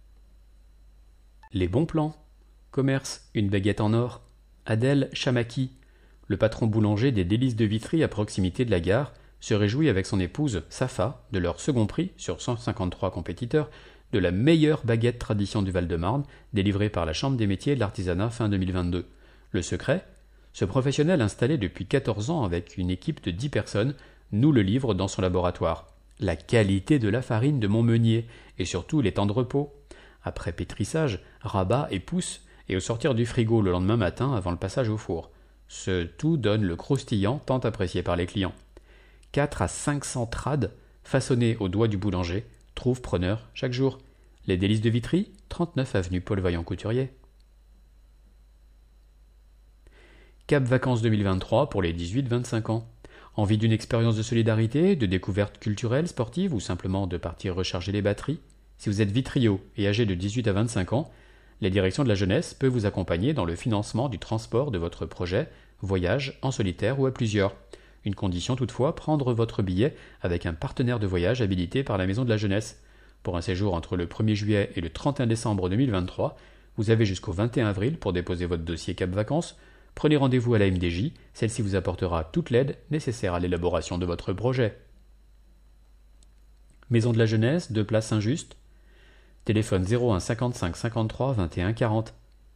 Les bons plans. Commerce, une baguette en or. Adèle Chamaki, le patron boulanger des Délices de Vitry à proximité de la gare, se réjouit avec son épouse Safa de leur second prix sur cent cinquante-trois compétiteurs de la meilleure baguette tradition du Val-de-Marne délivrée par la Chambre des métiers et de l'artisanat fin deux mille vingt-deux. Le secret? Ce professionnel installé depuis quatorze ans avec une équipe de dix personnes nous le livre dans son laboratoire. La qualité de la farine de Montmeunier et surtout les temps de repos. Après pétrissage, rabat et pousse et au sortir du frigo le lendemain matin avant le passage au four. Ce tout donne le croustillant tant apprécié par les clients. quatre à cinq cents trades façonnés au doigt du boulanger trouvent preneur chaque jour. Les délices de Vitry, trente-neuf avenue Paul Vaillant-Couturier. Cap Vacances deux mille vingt-trois pour les dix-huit vingt-cinq ans. Envie d'une expérience de solidarité, de découverte culturelle, sportive ou simplement de partir recharger les batteries? Si vous êtes vitrio et âgé de dix-huit à vingt-cinq ans, la direction de la jeunesse peut vous accompagner dans le financement du transport de votre projet, voyage en solitaire ou à plusieurs. Une condition toutefois, prendre votre billet avec un partenaire de voyage habilité par la Maison de la Jeunesse. Pour un séjour entre le premier juillet et le trente et un décembre deux mille vingt-trois, vous avez jusqu'au vingt et un avril pour déposer votre dossier Cap Vacances. Prenez rendez-vous à la M D J, celle-ci vous apportera toute l'aide nécessaire à l'élaboration de votre projet. Maison de la Jeunesse, deux places Saint-Just. Téléphone zéro un cinquante-cinq cinquante-trois vingt et un quarante.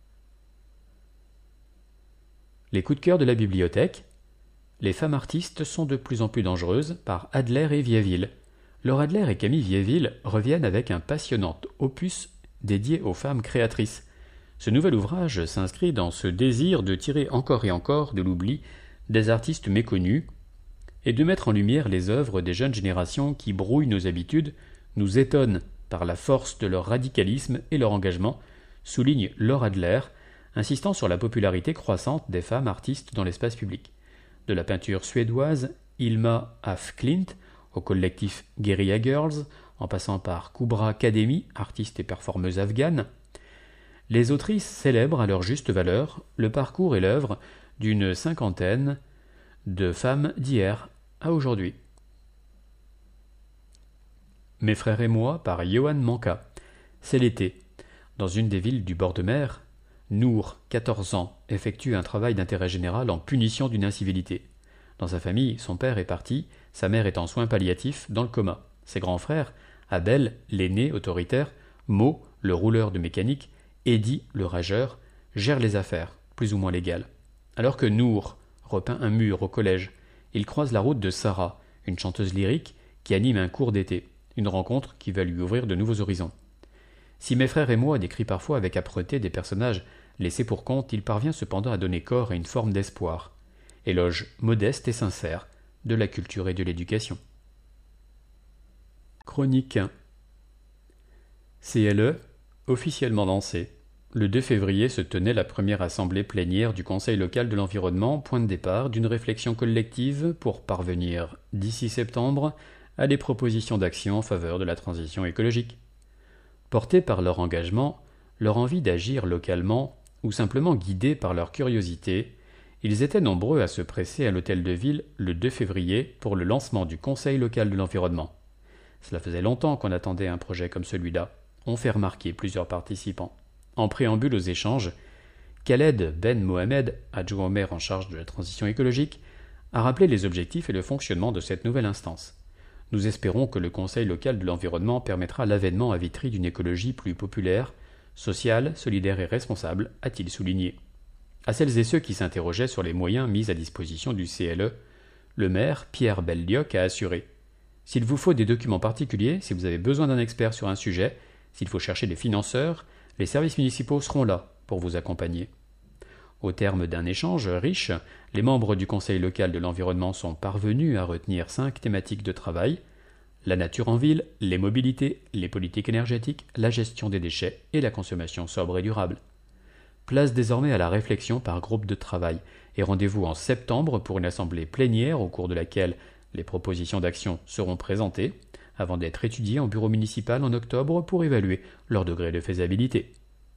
Les coups de cœur de la bibliothèque. Les femmes artistes sont de plus en plus dangereuses par Adler et Viéville. Laure Adler et Camille Viéville reviennent avec un passionnant opus dédié aux femmes créatrices. Ce nouvel ouvrage s'inscrit dans ce désir de tirer encore et encore de l'oubli des artistes méconnus et de mettre en lumière les œuvres des jeunes générations qui brouillent nos habitudes, nous étonnent par la force de leur radicalisme et leur engagement, souligne Laure Adler, insistant sur la popularité croissante des femmes artistes dans l'espace public. De la peinture suédoise Ilma af Klint au collectif Guerilla Girls, en passant par Kubra Academy, artiste et performeuse afghane, les autrices célèbrent à leur juste valeur le parcours et l'œuvre d'une cinquantaine de femmes d'hier à aujourd'hui. Mes frères et moi par Johan Manka. C'est l'été. Dans une des villes du bord de mer, Nour, quatorze ans, effectue un travail d'intérêt général en punition d'une incivilité. Dans sa famille, son père est parti, sa mère est en soins palliatifs dans le coma. Ses grands frères, Abel, l'aîné autoritaire, Mo, le rouleur de mécanique, Eddy, le rageur, gèrent les affaires, plus ou moins légales. Alors que Nour repeint un mur au collège, il croise la route de Sarah, une chanteuse lyrique qui anime un cours d'été, une rencontre qui va lui ouvrir de nouveaux horizons. Si Mes frères et moi décrit parfois avec âpreté des personnages laissés pour compte, il parvient cependant à donner corps à une forme d'espoir. Éloge modeste et sincère de la culture et de l'éducation. Chronique un. C L E, officiellement lancé. Le deux février se tenait la première assemblée plénière du Conseil local de l'environnement, point de départ d'une réflexion collective pour parvenir, d'ici septembre, à des propositions d'action en faveur de la transition écologique. Portés par leur engagement, leur envie d'agir localement, ou simplement guidés par leur curiosité, ils étaient nombreux à se presser à l'hôtel de ville le deux février pour le lancement du Conseil local de l'environnement. Cela faisait longtemps qu'on attendait un projet comme celui-là, ont fait remarquer plusieurs participants. En préambule aux échanges, Khaled Ben Mohamed, adjoint au maire en charge de la transition écologique, a rappelé les objectifs et le fonctionnement de cette nouvelle instance. Nous espérons que le Conseil local de l'environnement permettra l'avènement à Vitry d'une écologie plus populaire, sociale, solidaire et responsable, a-t-il souligné. À celles et ceux qui s'interrogeaient sur les moyens mis à disposition du C L E, le maire Pierre Bellioc a assuré « S'il vous faut des documents particuliers, si vous avez besoin d'un expert sur un sujet, s'il faut chercher des financeurs, les services municipaux seront là pour vous accompagner. » Au terme d'un échange riche, les membres du Conseil local de l'environnement sont parvenus à retenir cinq thématiques de travail: la nature en ville, les mobilités, les politiques énergétiques, la gestion des déchets et la consommation sobre et durable. Place désormais à la réflexion par groupe de travail et rendez-vous en septembre pour une assemblée plénière au cours de laquelle les propositions d'action seront présentées avant d'être étudiées en bureau municipal en octobre pour évaluer leur degré de faisabilité.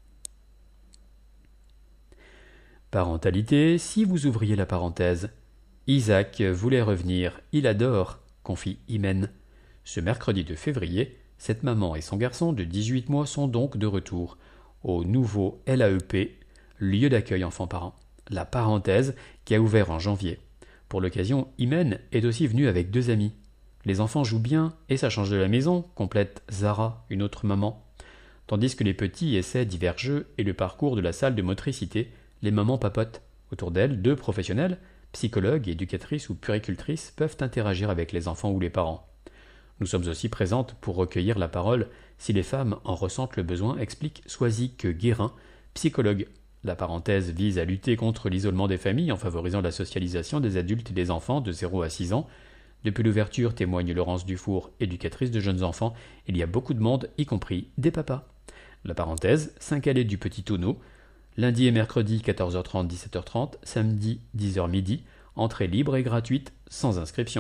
Parentalité, si vous ouvriez la parenthèse. Isaac voulait revenir, il adore, confie Imen. Ce mercredi deux février, cette maman et son garçon de dix-huit mois sont donc de retour au nouveau L A E P, lieu d'accueil enfants-parents, la parenthèse qui a ouvert en janvier. Pour l'occasion, Imen est aussi venue avec deux amis. Les enfants jouent bien et ça change de la maison, complète Zara, une autre maman. Tandis que les petits essaient divers jeux et le parcours de la salle de motricité, les mamans papotent. Autour d'elles, deux professionnels, psychologues, éducatrices ou puéricultrices, peuvent interagir avec les enfants ou les parents. Nous sommes aussi présentes pour recueillir la parole si les femmes en ressentent le besoin, explique Soisic Guérin, psychologue. La parenthèse vise à lutter contre l'isolement des familles en favorisant la socialisation des adultes et des enfants de zéro à six ans. Depuis l'ouverture, témoigne Laurence Dufour, éducatrice de jeunes enfants, il y a beaucoup de monde, y compris des papas. La parenthèse, cinq allées du Petit Tonneau, lundi et mercredi quatorze heures trente à dix-sept heures trente, samedi dix heures midi, entrée libre et gratuite, sans inscription.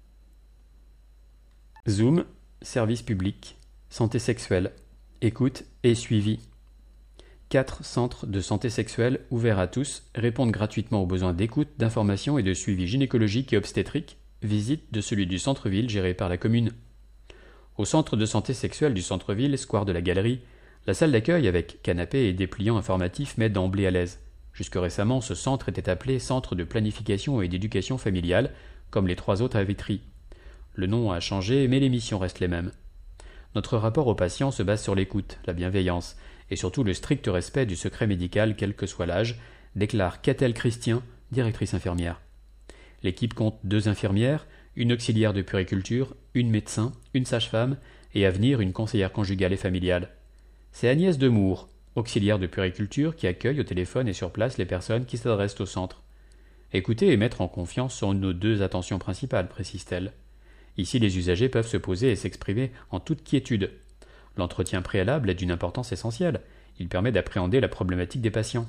Zoom, service public, santé sexuelle, écoute et suivi. Quatre centres de santé sexuelle ouverts à tous répondent gratuitement aux besoins d'écoute, d'information et de suivi gynécologique et obstétrique. Visite de celui du centre-ville géré par la commune. Au centre de santé sexuelle du centre-ville, square de la Galerie, la salle d'accueil avec canapé et dépliant informatif met d'emblée à l'aise. Jusque récemment, ce centre était appelé Centre de planification et d'éducation familiale, comme les trois autres à Vitry. Le nom a changé, mais les missions restent les mêmes. Notre rapport aux patients se base sur l'écoute, la bienveillance, et surtout le strict respect du secret médical quel que soit l'âge, déclare Catel Christian, directrice infirmière. L'équipe compte deux infirmières, une auxiliaire de puériculture, une médecin, une sage-femme et à venir une conseillère conjugale et familiale. C'est Agnès Demour, auxiliaire de puériculture, qui accueille au téléphone et sur place les personnes qui s'adressent au centre. Écouter et mettre en confiance sont nos deux attentions principales, précise-t-elle. Ici, les usagers peuvent se poser et s'exprimer en toute quiétude. L'entretien préalable est d'une importance essentielle. Il permet d'appréhender la problématique des patients.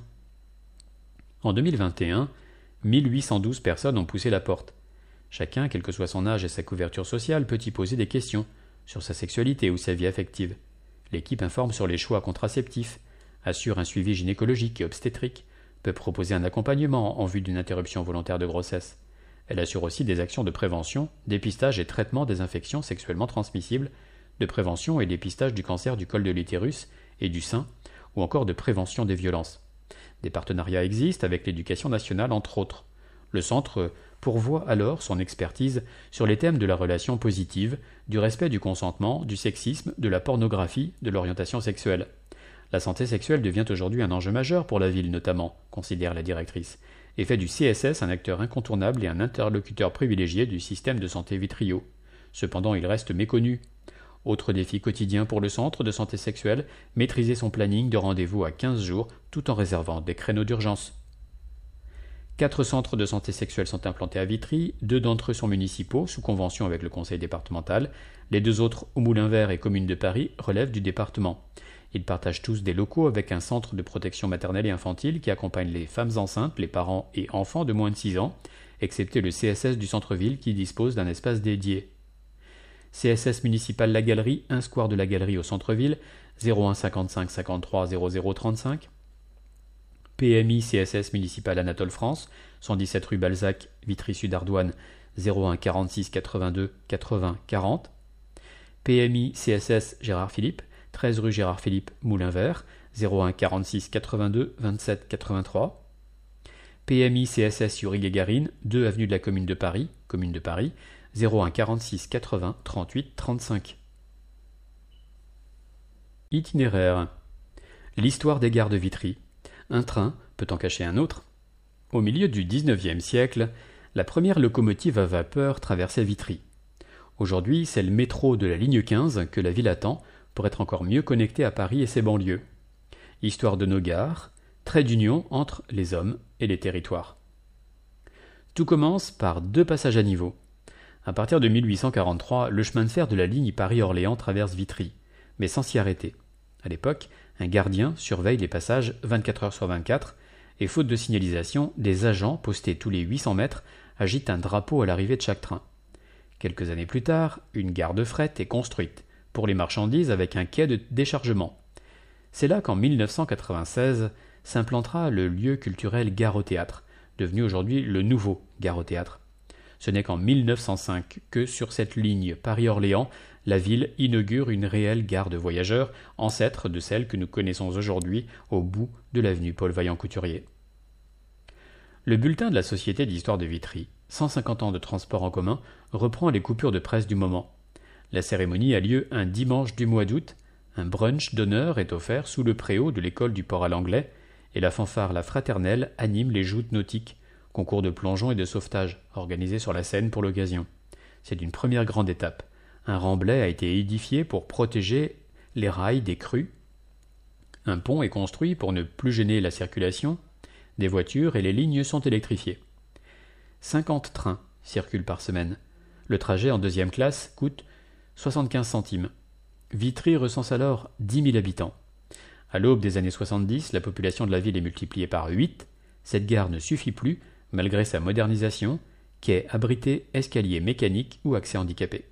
En deux mille vingt et un, mille huit cent douze personnes ont poussé la porte. Chacun, quel que soit son âge et sa couverture sociale, peut y poser des questions sur sa sexualité ou sa vie affective. L'équipe informe sur les choix contraceptifs, assure un suivi gynécologique et obstétrique, peut proposer un accompagnement en vue d'une interruption volontaire de grossesse. Elle assure aussi des actions de prévention, dépistage et traitement des infections sexuellement transmissibles, de prévention et dépistage du cancer du col de l'utérus et du sein, ou encore de prévention des violences. Des partenariats existent avec l'Éducation nationale, entre autres. Le centre pourvoit alors son expertise sur les thèmes de la relation positive, du respect du consentement, du sexisme, de la pornographie, de l'orientation sexuelle. La santé sexuelle devient aujourd'hui un enjeu majeur pour la ville notamment, considère la directrice, et fait du C S S un acteur incontournable et un interlocuteur privilégié du système de santé Vitrio. Cependant, il reste méconnu. Autre défi quotidien pour le centre de santé sexuelle, maîtriser son planning de rendez-vous à quinze jours tout en réservant des créneaux d'urgence. Quatre centres de santé sexuelle sont implantés à Vitry, deux d'entre eux sont municipaux, sous convention avec le conseil départemental. Les deux autres, au Moulin-Vert et Commune de Paris, relèvent du département. Ils partagent tous des locaux avec un centre de protection maternelle et infantile qui accompagne les femmes enceintes, les parents et enfants de moins de six ans, excepté le C S S du centre-ville qui dispose d'un espace dédié. C S S municipal La Galerie, un square de la Galerie au centre-ville, zéro un cinquante-cinq cinquante-trois zéro zéro trente-cinq. P M I C S S municipal Anatole France, cent dix-sept rue Balzac, Vitry-Sud-Ardoine, zéro un quarante-six quatre-vingt-deux quatre-vingts quarante. P M I C S S Gérard Philippe, treize rue Gérard Philippe, Moulin-Vert, zéro un quarante-six quatre-vingt-deux vingt-sept quatre-vingt-trois. P M I C S S Yuri-Gagarine, deux avenue de la Commune de Paris, Commune de Paris, zéro un quarante-six quatre-vingts trente-huit trente-cinq. Itinéraire. L'histoire des gares de Vitry. Un train peut en cacher un autre. Au milieu du dix-neuvième siècle, la première locomotive à vapeur traversait Vitry. Aujourd'hui, c'est le métro de la ligne quinze que la ville attend pour être encore mieux connectée à Paris et ses banlieues. Histoire de nos gares, trait d'union entre les hommes et les territoires. Tout commence par deux passages à niveau. À partir de mille huit cent quarante-trois, le chemin de fer de la ligne Paris-Orléans traverse Vitry, mais sans s'y arrêter. À l'époque, un gardien surveille les passages vingt-quatre heures sur vingt-quatre, et faute de signalisation, des agents postés tous les huit cents mètres agitent un drapeau à l'arrivée de chaque train. Quelques années plus tard, une gare de fret est construite, pour les marchandises avec un quai de déchargement. C'est là qu'en mille neuf cent quatre-vingt-seize s'implantera le lieu culturel Gare au Théâtre, devenu aujourd'hui le nouveau Gare au Théâtre. Ce n'est qu'en mille neuf cent cinq que, sur cette ligne Paris-Orléans, la ville inaugure une réelle gare de voyageurs, ancêtre de celle que nous connaissons aujourd'hui au bout de l'avenue Paul Vaillant-Couturier. Le bulletin de la Société d'histoire de Vitry, cent cinquante ans de transport en commun, reprend les coupures de presse du moment. La cérémonie a lieu un dimanche du mois d'août, un brunch d'honneur est offert sous le préau de l'école du port à l'anglais, et la fanfare La Fraternelle anime les joutes nautiques, concours de plongeon et de sauvetage, organisés sur la Seine pour l'occasion. C'est une première grande étape. Un remblai a été édifié pour protéger les rails des crues. Un pont est construit pour ne plus gêner la circulation des voitures et les lignes sont électrifiées. cinquante trains circulent par semaine. Le trajet en deuxième classe coûte soixante-quinze centimes. Vitry recense alors dix mille habitants. À l'aube des années soixante-dix, la population de la ville est multipliée par huit. Cette gare ne suffit plus, malgré sa modernisation, quais abrités, escaliers mécaniques ou accès handicapé.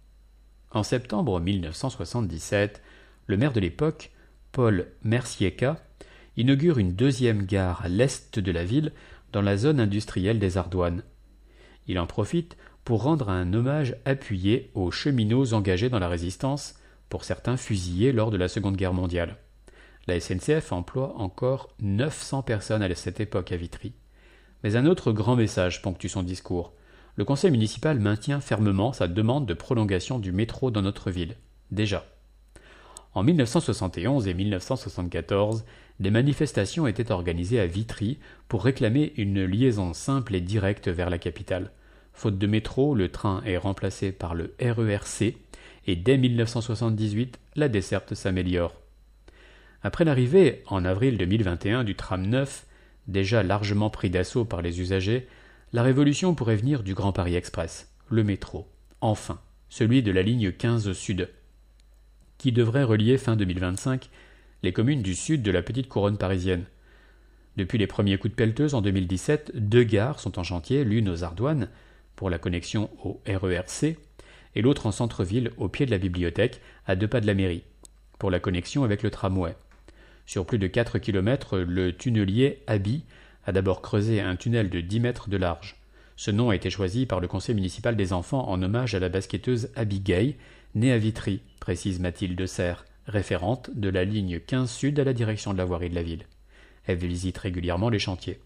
En septembre mille neuf cent soixante-dix-sept, le maire de l'époque, Paul Mercier-Cas, inaugure une deuxième gare à l'est de la ville, dans la zone industrielle des Ardoines. Il en profite pour rendre un hommage appuyé aux cheminots engagés dans la résistance, pour certains fusillés lors de la Seconde Guerre mondiale. La S N C F emploie encore neuf cents personnes à cette époque à Vitry. Mais un autre grand message ponctue son discours. Le conseil municipal maintient fermement sa demande de prolongation du métro dans notre ville. Déjà. En mille neuf cent soixante et onze et mille neuf cent soixante-quatorze, des manifestations étaient organisées à Vitry pour réclamer une liaison simple et directe vers la capitale. Faute de métro, le train est remplacé par le R E R C et dès mille neuf cent soixante-dix-huit, la desserte s'améliore. Après l'arrivée, en avril deux mille vingt et un, du tram neuf, déjà largement pris d'assaut par les usagers, la révolution pourrait venir du Grand Paris Express, le métro, enfin, celui de la ligne quinze Sud, qui devrait relier fin deux mille vingt-cinq les communes du sud de la petite couronne parisienne. Depuis les premiers coups de pelleteuse en deux mille dix-sept, deux gares sont en chantier, l'une aux Ardoines, pour la connexion au R E R C, et l'autre en centre-ville, au pied de la bibliothèque, à deux pas de la mairie, pour la connexion avec le tramway. Sur plus de quatre kilomètres, le tunnelier Abi a d'abord creusé un tunnel de dix mètres de large. Ce nom a été choisi par le conseil municipal des enfants en hommage à la basketteuse Abi Gay, née à Vitry, précise Mathilde Serre, référente de la ligne quinze Sud à la direction de la voirie de la ville. Elle visite régulièrement les chantiers.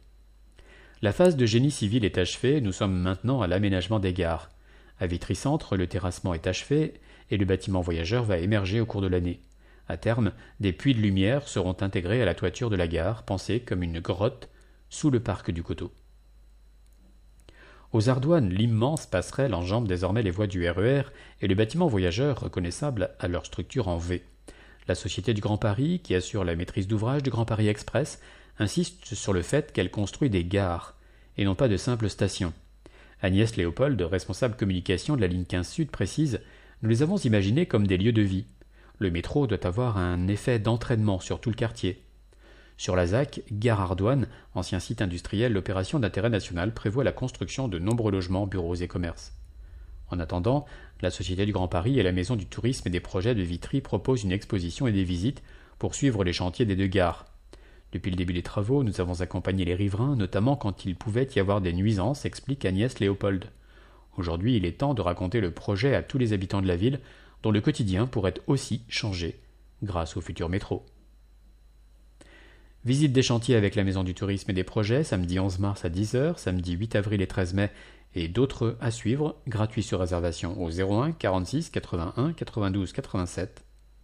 La phase de génie civil est achevée, nous sommes maintenant à l'aménagement des gares. À Vitry-Centre, le terrassement est achevé et le bâtiment voyageur va émerger au cours de l'année. À terme, des puits de lumière seront intégrés à la toiture de la gare, pensée comme une grotte sous le parc du Coteau. Aux Ardoines, l'immense passerelle enjambe désormais les voies du R E R et le bâtiment voyageur reconnaissable à leur structure en V. La Société du Grand Paris, qui assure la maîtrise d'ouvrage du Grand Paris Express, insiste sur le fait qu'elle construit des gares, et non pas de simples stations. Agnès Léopold, responsable communication de la ligne quinze Sud, précise « Nous les avons imaginés comme des lieux de vie. Le métro doit avoir un effet d'entraînement sur tout le quartier. » Sur la Z A C, Gare Ardoine, ancien site industriel, l'opération d'intérêt national prévoit la construction de nombreux logements, bureaux et commerces. En attendant, la Société du Grand Paris et la Maison du Tourisme et des Projets de Vitry proposent une exposition et des visites pour suivre les chantiers des deux gares. Depuis le début des travaux, nous avons accompagné les riverains, notamment quand il pouvait y avoir des nuisances, explique Agnès Léopold. Aujourd'hui, il est temps de raconter le projet à tous les habitants de la ville, dont le quotidien pourrait aussi changer grâce au futur métro. Visite des chantiers avec la Maison du Tourisme et des Projets, samedi onze mars à dix heures, samedi huit avril et treize mai, et d'autres à suivre, gratuits sur réservation au zéro un quarante-six quatre-vingt-un quatre-vingt-douze quatre-vingt-sept.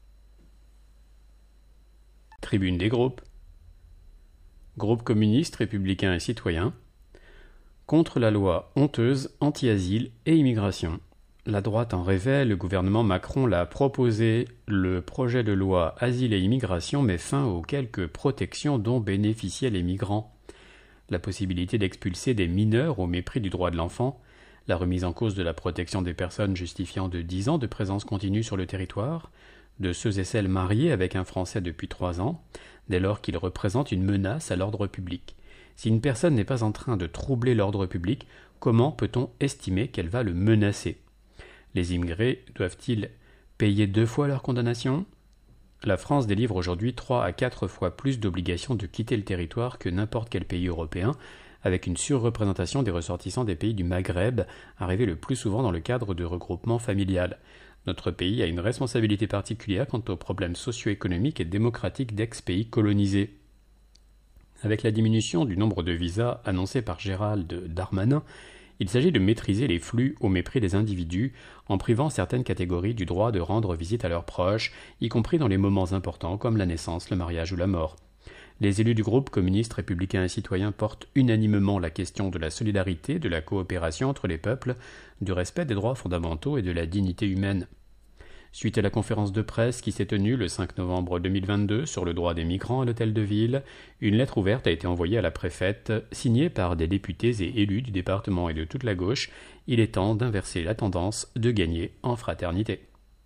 Tribune des groupes. Groupe communiste, républicain et citoyen. Contre la loi honteuse anti-asile et immigration. La droite en rêvait, le gouvernement Macron l'a proposé. Le projet de loi Asile et immigration met fin aux quelques protections dont bénéficiaient les migrants. La possibilité d'expulser des mineurs au mépris du droit de l'enfant, la remise en cause de la protection des personnes justifiant de dix ans de présence continue sur le territoire, de ceux et celles mariés avec un Français depuis trois ans, dès lors qu'ils représentent une menace à l'ordre public. Si une personne n'est pas en train de troubler l'ordre public, comment peut-on estimer qu'elle va le menacer ? Les immigrés doivent-ils payer deux fois leur condamnation ? La France délivre aujourd'hui trois à quatre fois plus d'obligations de quitter le territoire que n'importe quel pays européen, avec une surreprésentation des ressortissants des pays du Maghreb, arrivés le plus souvent dans le cadre de regroupements familial. Notre pays a une responsabilité particulière quant aux problèmes socio-économiques et démocratiques d'ex-pays colonisés. Avec la diminution du nombre de visas annoncée par Gérald Darmanin, il s'agit de maîtriser les flux au mépris des individus en privant certaines catégories du droit de rendre visite à leurs proches, y compris dans les moments importants comme la naissance, le mariage ou la mort. Les élus du groupe communiste, républicain et citoyen portent unanimement la question de la solidarité, de la coopération entre les peuples, du respect des droits fondamentaux et de la dignité humaine. Suite à la conférence de presse qui s'est tenue le cinq novembre deux mille vingt-deux sur le droit des migrants à l'hôtel de ville, une lettre ouverte a été envoyée à la préfète, signée par des députés et élus du département et de toute la gauche. Il est temps d'inverser la tendance, de gagner en fraternité.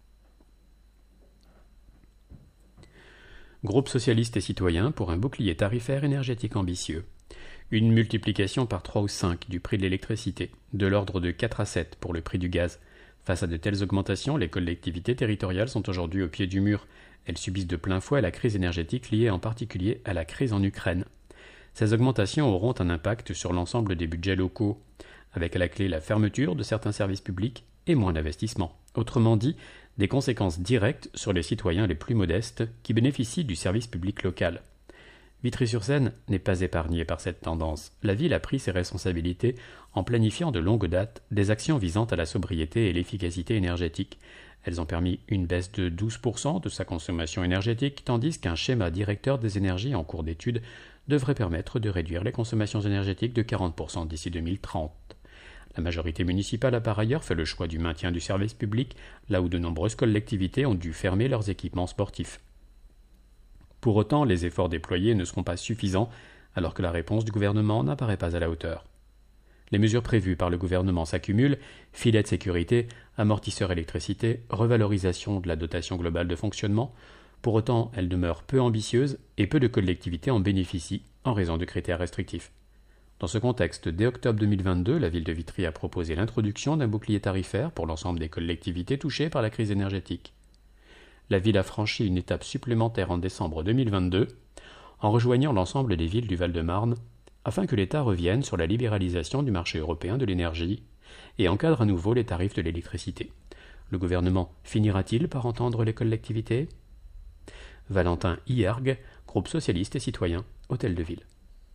Groupe socialiste et citoyen pour un bouclier tarifaire énergétique ambitieux. Une multiplication par trois ou cinq du prix de l'électricité, de l'ordre de quatre à sept pour le prix du gaz. Face à de telles augmentations, les collectivités territoriales sont aujourd'hui au pied du mur. Elles subissent de plein fouet la crise énergétique liée en particulier à la crise en Ukraine. Ces augmentations auront un impact sur l'ensemble des budgets locaux, avec à la clé la fermeture de certains services publics et moins d'investissement. Autrement dit, des conséquences directes sur les citoyens les plus modestes qui bénéficient du service public local. Vitry-sur-Seine n'est pas épargnée par cette tendance. La ville a pris ses responsabilités en planifiant de longue date des actions visant à la sobriété et l'efficacité énergétique. Elles ont permis une baisse de douze pour cent de sa consommation énergétique, tandis qu'un schéma directeur des énergies en cours d'étude devrait permettre de réduire les consommations énergétiques de quarante pour cent d'ici deux mille trente. La majorité municipale a par ailleurs fait le choix du maintien du service public, là où de nombreuses collectivités ont dû fermer leurs équipements sportifs. Pour autant, les efforts déployés ne seront pas suffisants, alors que la réponse du gouvernement n'apparaît pas à la hauteur. Les mesures prévues par le gouvernement s'accumulent, filet de sécurité, amortisseur électricité, revalorisation de la dotation globale de fonctionnement. Pour autant, elles demeurent peu ambitieuses et peu de collectivités en bénéficient en raison de critères restrictifs. Dans ce contexte, dès octobre deux mille vingt-deux, la ville de Vitry a proposé l'introduction d'un bouclier tarifaire pour l'ensemble des collectivités touchées par la crise énergétique. La ville a franchi une étape supplémentaire en décembre deux mille vingt-deux en rejoignant l'ensemble des villes du Val-de-Marne afin que l'État revienne sur la libéralisation du marché européen de l'énergie et encadre à nouveau les tarifs de l'électricité. Le gouvernement finira-t-il par entendre les collectivités ? Valentin Hiergue, groupe socialiste et citoyen, Hôtel de Ville.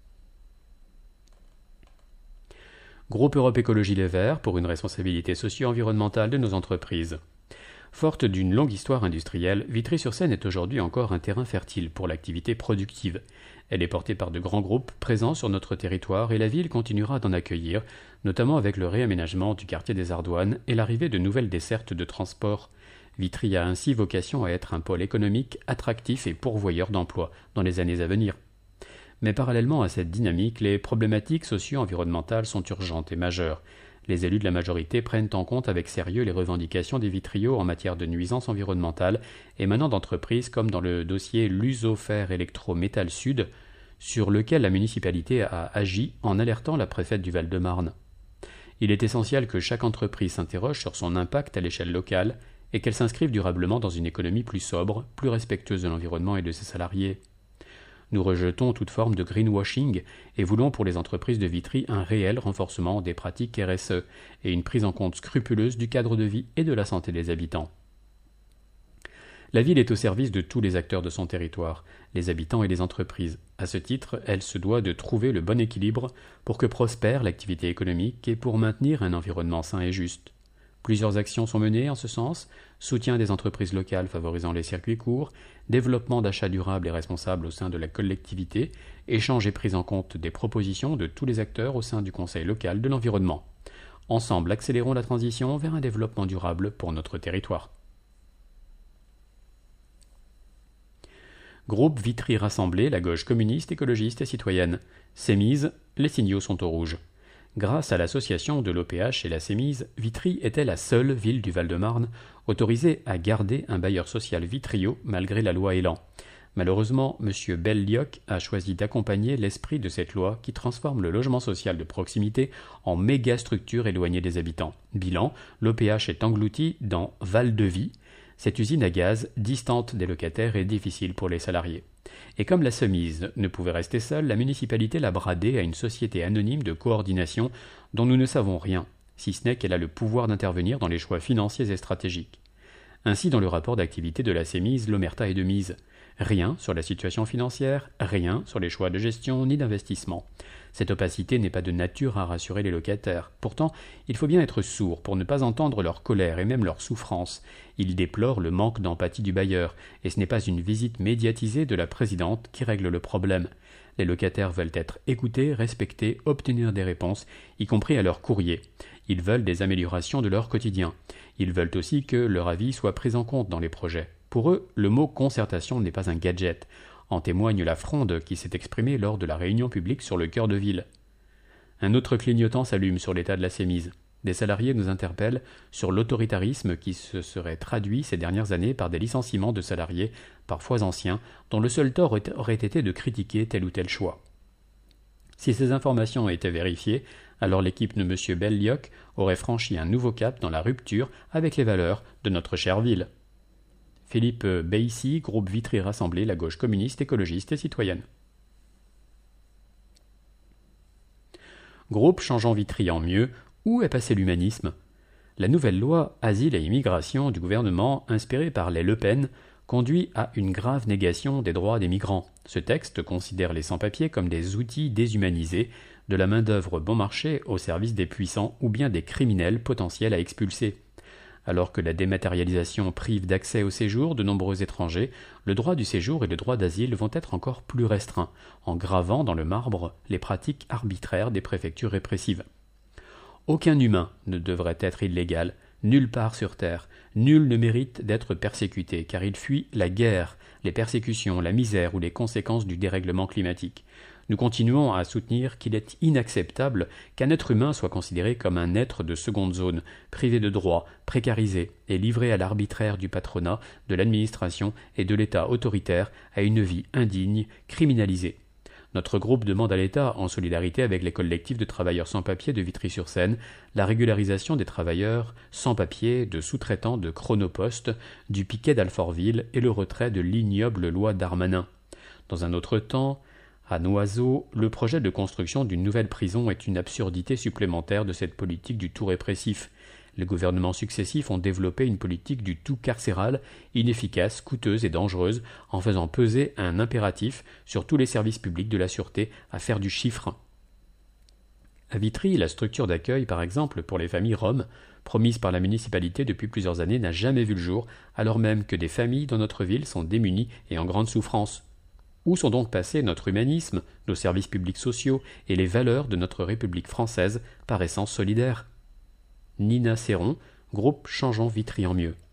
Groupe Europe Écologie Les Verts pour une responsabilité socio-environnementale de nos entreprises. Forte d'une longue histoire industrielle, Vitry-sur-Seine est aujourd'hui encore un terrain fertile pour l'activité productive. Elle est portée par de grands groupes présents sur notre territoire et la ville continuera d'en accueillir, notamment avec le réaménagement du quartier des Ardoines et l'arrivée de nouvelles dessertes de transport. Vitry a ainsi vocation à être un pôle économique attractif et pourvoyeur d'emplois dans les années à venir. Mais parallèlement à cette dynamique, les problématiques socio-environnementales sont urgentes et majeures. Les élus de la majorité prennent en compte avec sérieux les revendications des Vitriots en matière de nuisances environnementales émanant d'entreprises comme dans le dossier Lusofer Électro-Métal Sud, sur lequel la municipalité a agi en alertant la préfète du Val-de-Marne. Il est essentiel que chaque entreprise s'interroge sur son impact à l'échelle locale et qu'elle s'inscrive durablement dans une économie plus sobre, plus respectueuse de l'environnement et de ses salariés. Nous rejetons toute forme de greenwashing et voulons pour les entreprises de Vitry un réel renforcement des pratiques R S E et une prise en compte scrupuleuse du cadre de vie et de la santé des habitants. La ville est au service de tous les acteurs de son territoire, les habitants et les entreprises. À ce titre, elle se doit de trouver le bon équilibre pour que prospère l'activité économique et pour maintenir un environnement sain et juste. Plusieurs actions sont menées en ce sens, soutien des entreprises locales favorisant les circuits courts, développement d'achats durables et responsables au sein de la collectivité, échange et prise en compte des propositions de tous les acteurs au sein du Conseil local de l'environnement. Ensemble, accélérons la transition vers un développement durable pour notre territoire. Groupe Vitry rassemblé, la gauche communiste, écologiste et citoyenne. Sémise, les signaux sont au rouge. Grâce à l'association de l'O P H et la Sémise, Vitry était la seule ville du Val-de-Marne autorisée à garder un bailleur social Vitrio malgré la loi Elan. Malheureusement, M. Bellioc a choisi d'accompagner l'esprit de cette loi qui transforme le logement social de proximité en méga-structure éloignée des habitants. Bilan, l'O P H est englouti dans Val-de-Vie. Cette usine à gaz, distante des locataires et difficile pour les salariés. Et comme la Sémise ne pouvait rester seule, la municipalité l'a bradée à une société anonyme de coordination dont nous ne savons rien, si ce n'est qu'elle a le pouvoir d'intervenir dans les choix financiers et stratégiques. Ainsi, dans le rapport d'activité de la Sémise, l'omerta est de mise. Rien sur la situation financière, rien sur les choix de gestion ni d'investissement. Cette opacité n'est pas de nature à rassurer les locataires. Pourtant, il faut bien être sourd pour ne pas entendre leur colère et même leur souffrance. Ils déplorent le manque d'empathie du bailleur, et ce n'est pas une visite médiatisée de la présidente qui règle le problème. Les locataires veulent être écoutés, respectés, obtenir des réponses, y compris à leur courrier. Ils veulent des améliorations de leur quotidien. Ils veulent aussi que leur avis soit pris en compte dans les projets. Pour eux, le mot concertation n'est pas un gadget. En témoigne la fronde qui s'est exprimée lors de la réunion publique sur le cœur de ville. Un autre clignotant s'allume sur l'état de la Sémise. Des salariés nous interpellent sur l'autoritarisme qui se serait traduit ces dernières années par des licenciements de salariés, parfois anciens, dont le seul tort aurait été de critiquer tel ou tel choix. Si ces informations étaient vérifiées, alors l'équipe de M. Bellioc aurait franchi un nouveau cap dans la rupture avec les valeurs de notre chère ville. Philippe Baissy, groupe Vitry Rassemblée, la gauche communiste, écologiste et citoyenne. Groupe Changeons Vitry en mieux, où est passé l'humanisme? La nouvelle loi Asile et Immigration du gouvernement, inspirée par les Le Pen, conduit à une grave négation des droits des migrants. Ce texte considère les sans-papiers comme des outils déshumanisés, de la main-d'œuvre bon marché au service des puissants ou bien des criminels potentiels à expulser. Alors que la dématérialisation prive d'accès au séjour de nombreux étrangers, le droit du séjour et le droit d'asile vont être encore plus restreints, en gravant dans le marbre les pratiques arbitraires des préfectures répressives. Aucun humain ne devrait être illégal, nulle part sur terre. Nul ne mérite d'être persécuté, car il fuit la guerre, les persécutions, la misère ou les conséquences du dérèglement climatique. Nous continuons à soutenir qu'il est inacceptable qu'un être humain soit considéré comme un être de seconde zone, privé de droits, précarisé et livré à l'arbitraire du patronat, de l'administration et de l'État autoritaire à une vie indigne, criminalisée. Notre groupe demande à l'État, en solidarité avec les collectifs de travailleurs sans-papiers de Vitry-sur-Seine, la régularisation des travailleurs sans-papiers, de sous-traitants de Chronopost, du piquet d'Alfortville et le retrait de l'ignoble loi Darmanin. Dans un autre temps, à Noiseau, le projet de construction d'une nouvelle prison est une absurdité supplémentaire de cette politique du tout répressif. Les gouvernements successifs ont développé une politique du tout carcéral, inefficace, coûteuse et dangereuse, en faisant peser un impératif sur tous les services publics de la sûreté à faire du chiffre. À Vitry, la structure d'accueil, par exemple, pour les familles roms, promise par la municipalité depuis plusieurs années, n'a jamais vu le jour, alors même que des familles dans notre ville sont démunies et en grande souffrance. Où sont donc passés notre humanisme, nos services publics sociaux et les valeurs de notre République française par essence solidaire? Nina Serron, groupe Changeons Vitry en mieux.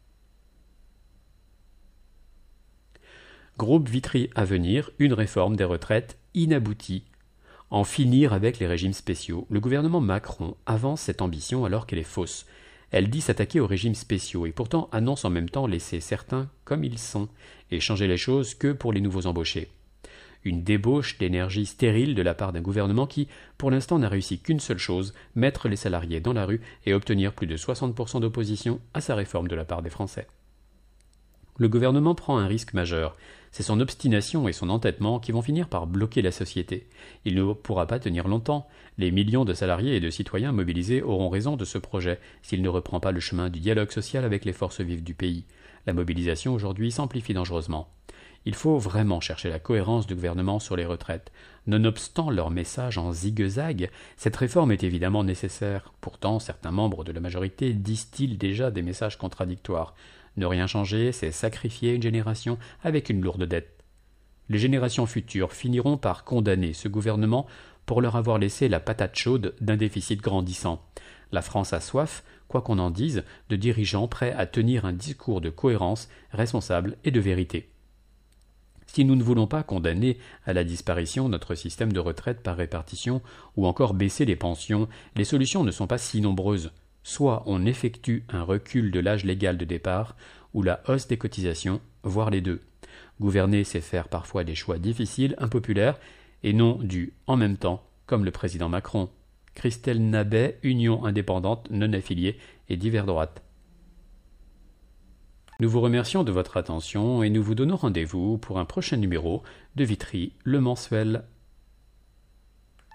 Groupe Vitry à venir, une réforme des retraites inaboutie. En finir avec les régimes spéciaux. Le gouvernement Macron avance cette ambition alors qu'elle est fausse. Elle dit s'attaquer aux régimes spéciaux et pourtant annonce en même temps laisser certains comme ils sont et changer les choses que pour les nouveaux embauchés. Une débauche d'énergie stérile de la part d'un gouvernement qui, pour l'instant, n'a réussi qu'une seule chose, mettre les salariés dans la rue et obtenir plus de soixante pour cent d'opposition à sa réforme de la part des Français. Le gouvernement prend un risque majeur. C'est son obstination et son entêtement qui vont finir par bloquer la société. Il ne pourra pas tenir longtemps. Les millions de salariés et de citoyens mobilisés auront raison de ce projet s'il ne reprend pas le chemin du dialogue social avec les forces vives du pays. La mobilisation aujourd'hui s'amplifie dangereusement. Il faut vraiment chercher la cohérence du gouvernement sur les retraites. Nonobstant leur message en zigue-zague, cette réforme est évidemment nécessaire. Pourtant, certains membres de la majorité distillent déjà des messages contradictoires. Ne rien changer, c'est sacrifier une génération avec une lourde dette. Les générations futures finiront par condamner ce gouvernement pour leur avoir laissé la patate chaude d'un déficit grandissant. La France a soif, quoi qu'on en dise, de dirigeants prêts à tenir un discours de cohérence, responsable et de vérité. Si nous ne voulons pas condamner à la disparition notre système de retraite par répartition ou encore baisser les pensions, les solutions ne sont pas si nombreuses. Soit on effectue un recul de l'âge légal de départ ou la hausse des cotisations, voire les deux. Gouverner, c'est faire parfois des choix difficiles, impopulaires, et non du « en même temps » comme le président Macron. Christelle Nabet, Union indépendante non affiliée et divers droite. Nous vous remercions de votre attention et nous vous donnons rendez-vous pour un prochain numéro de Vitry, le mensuel.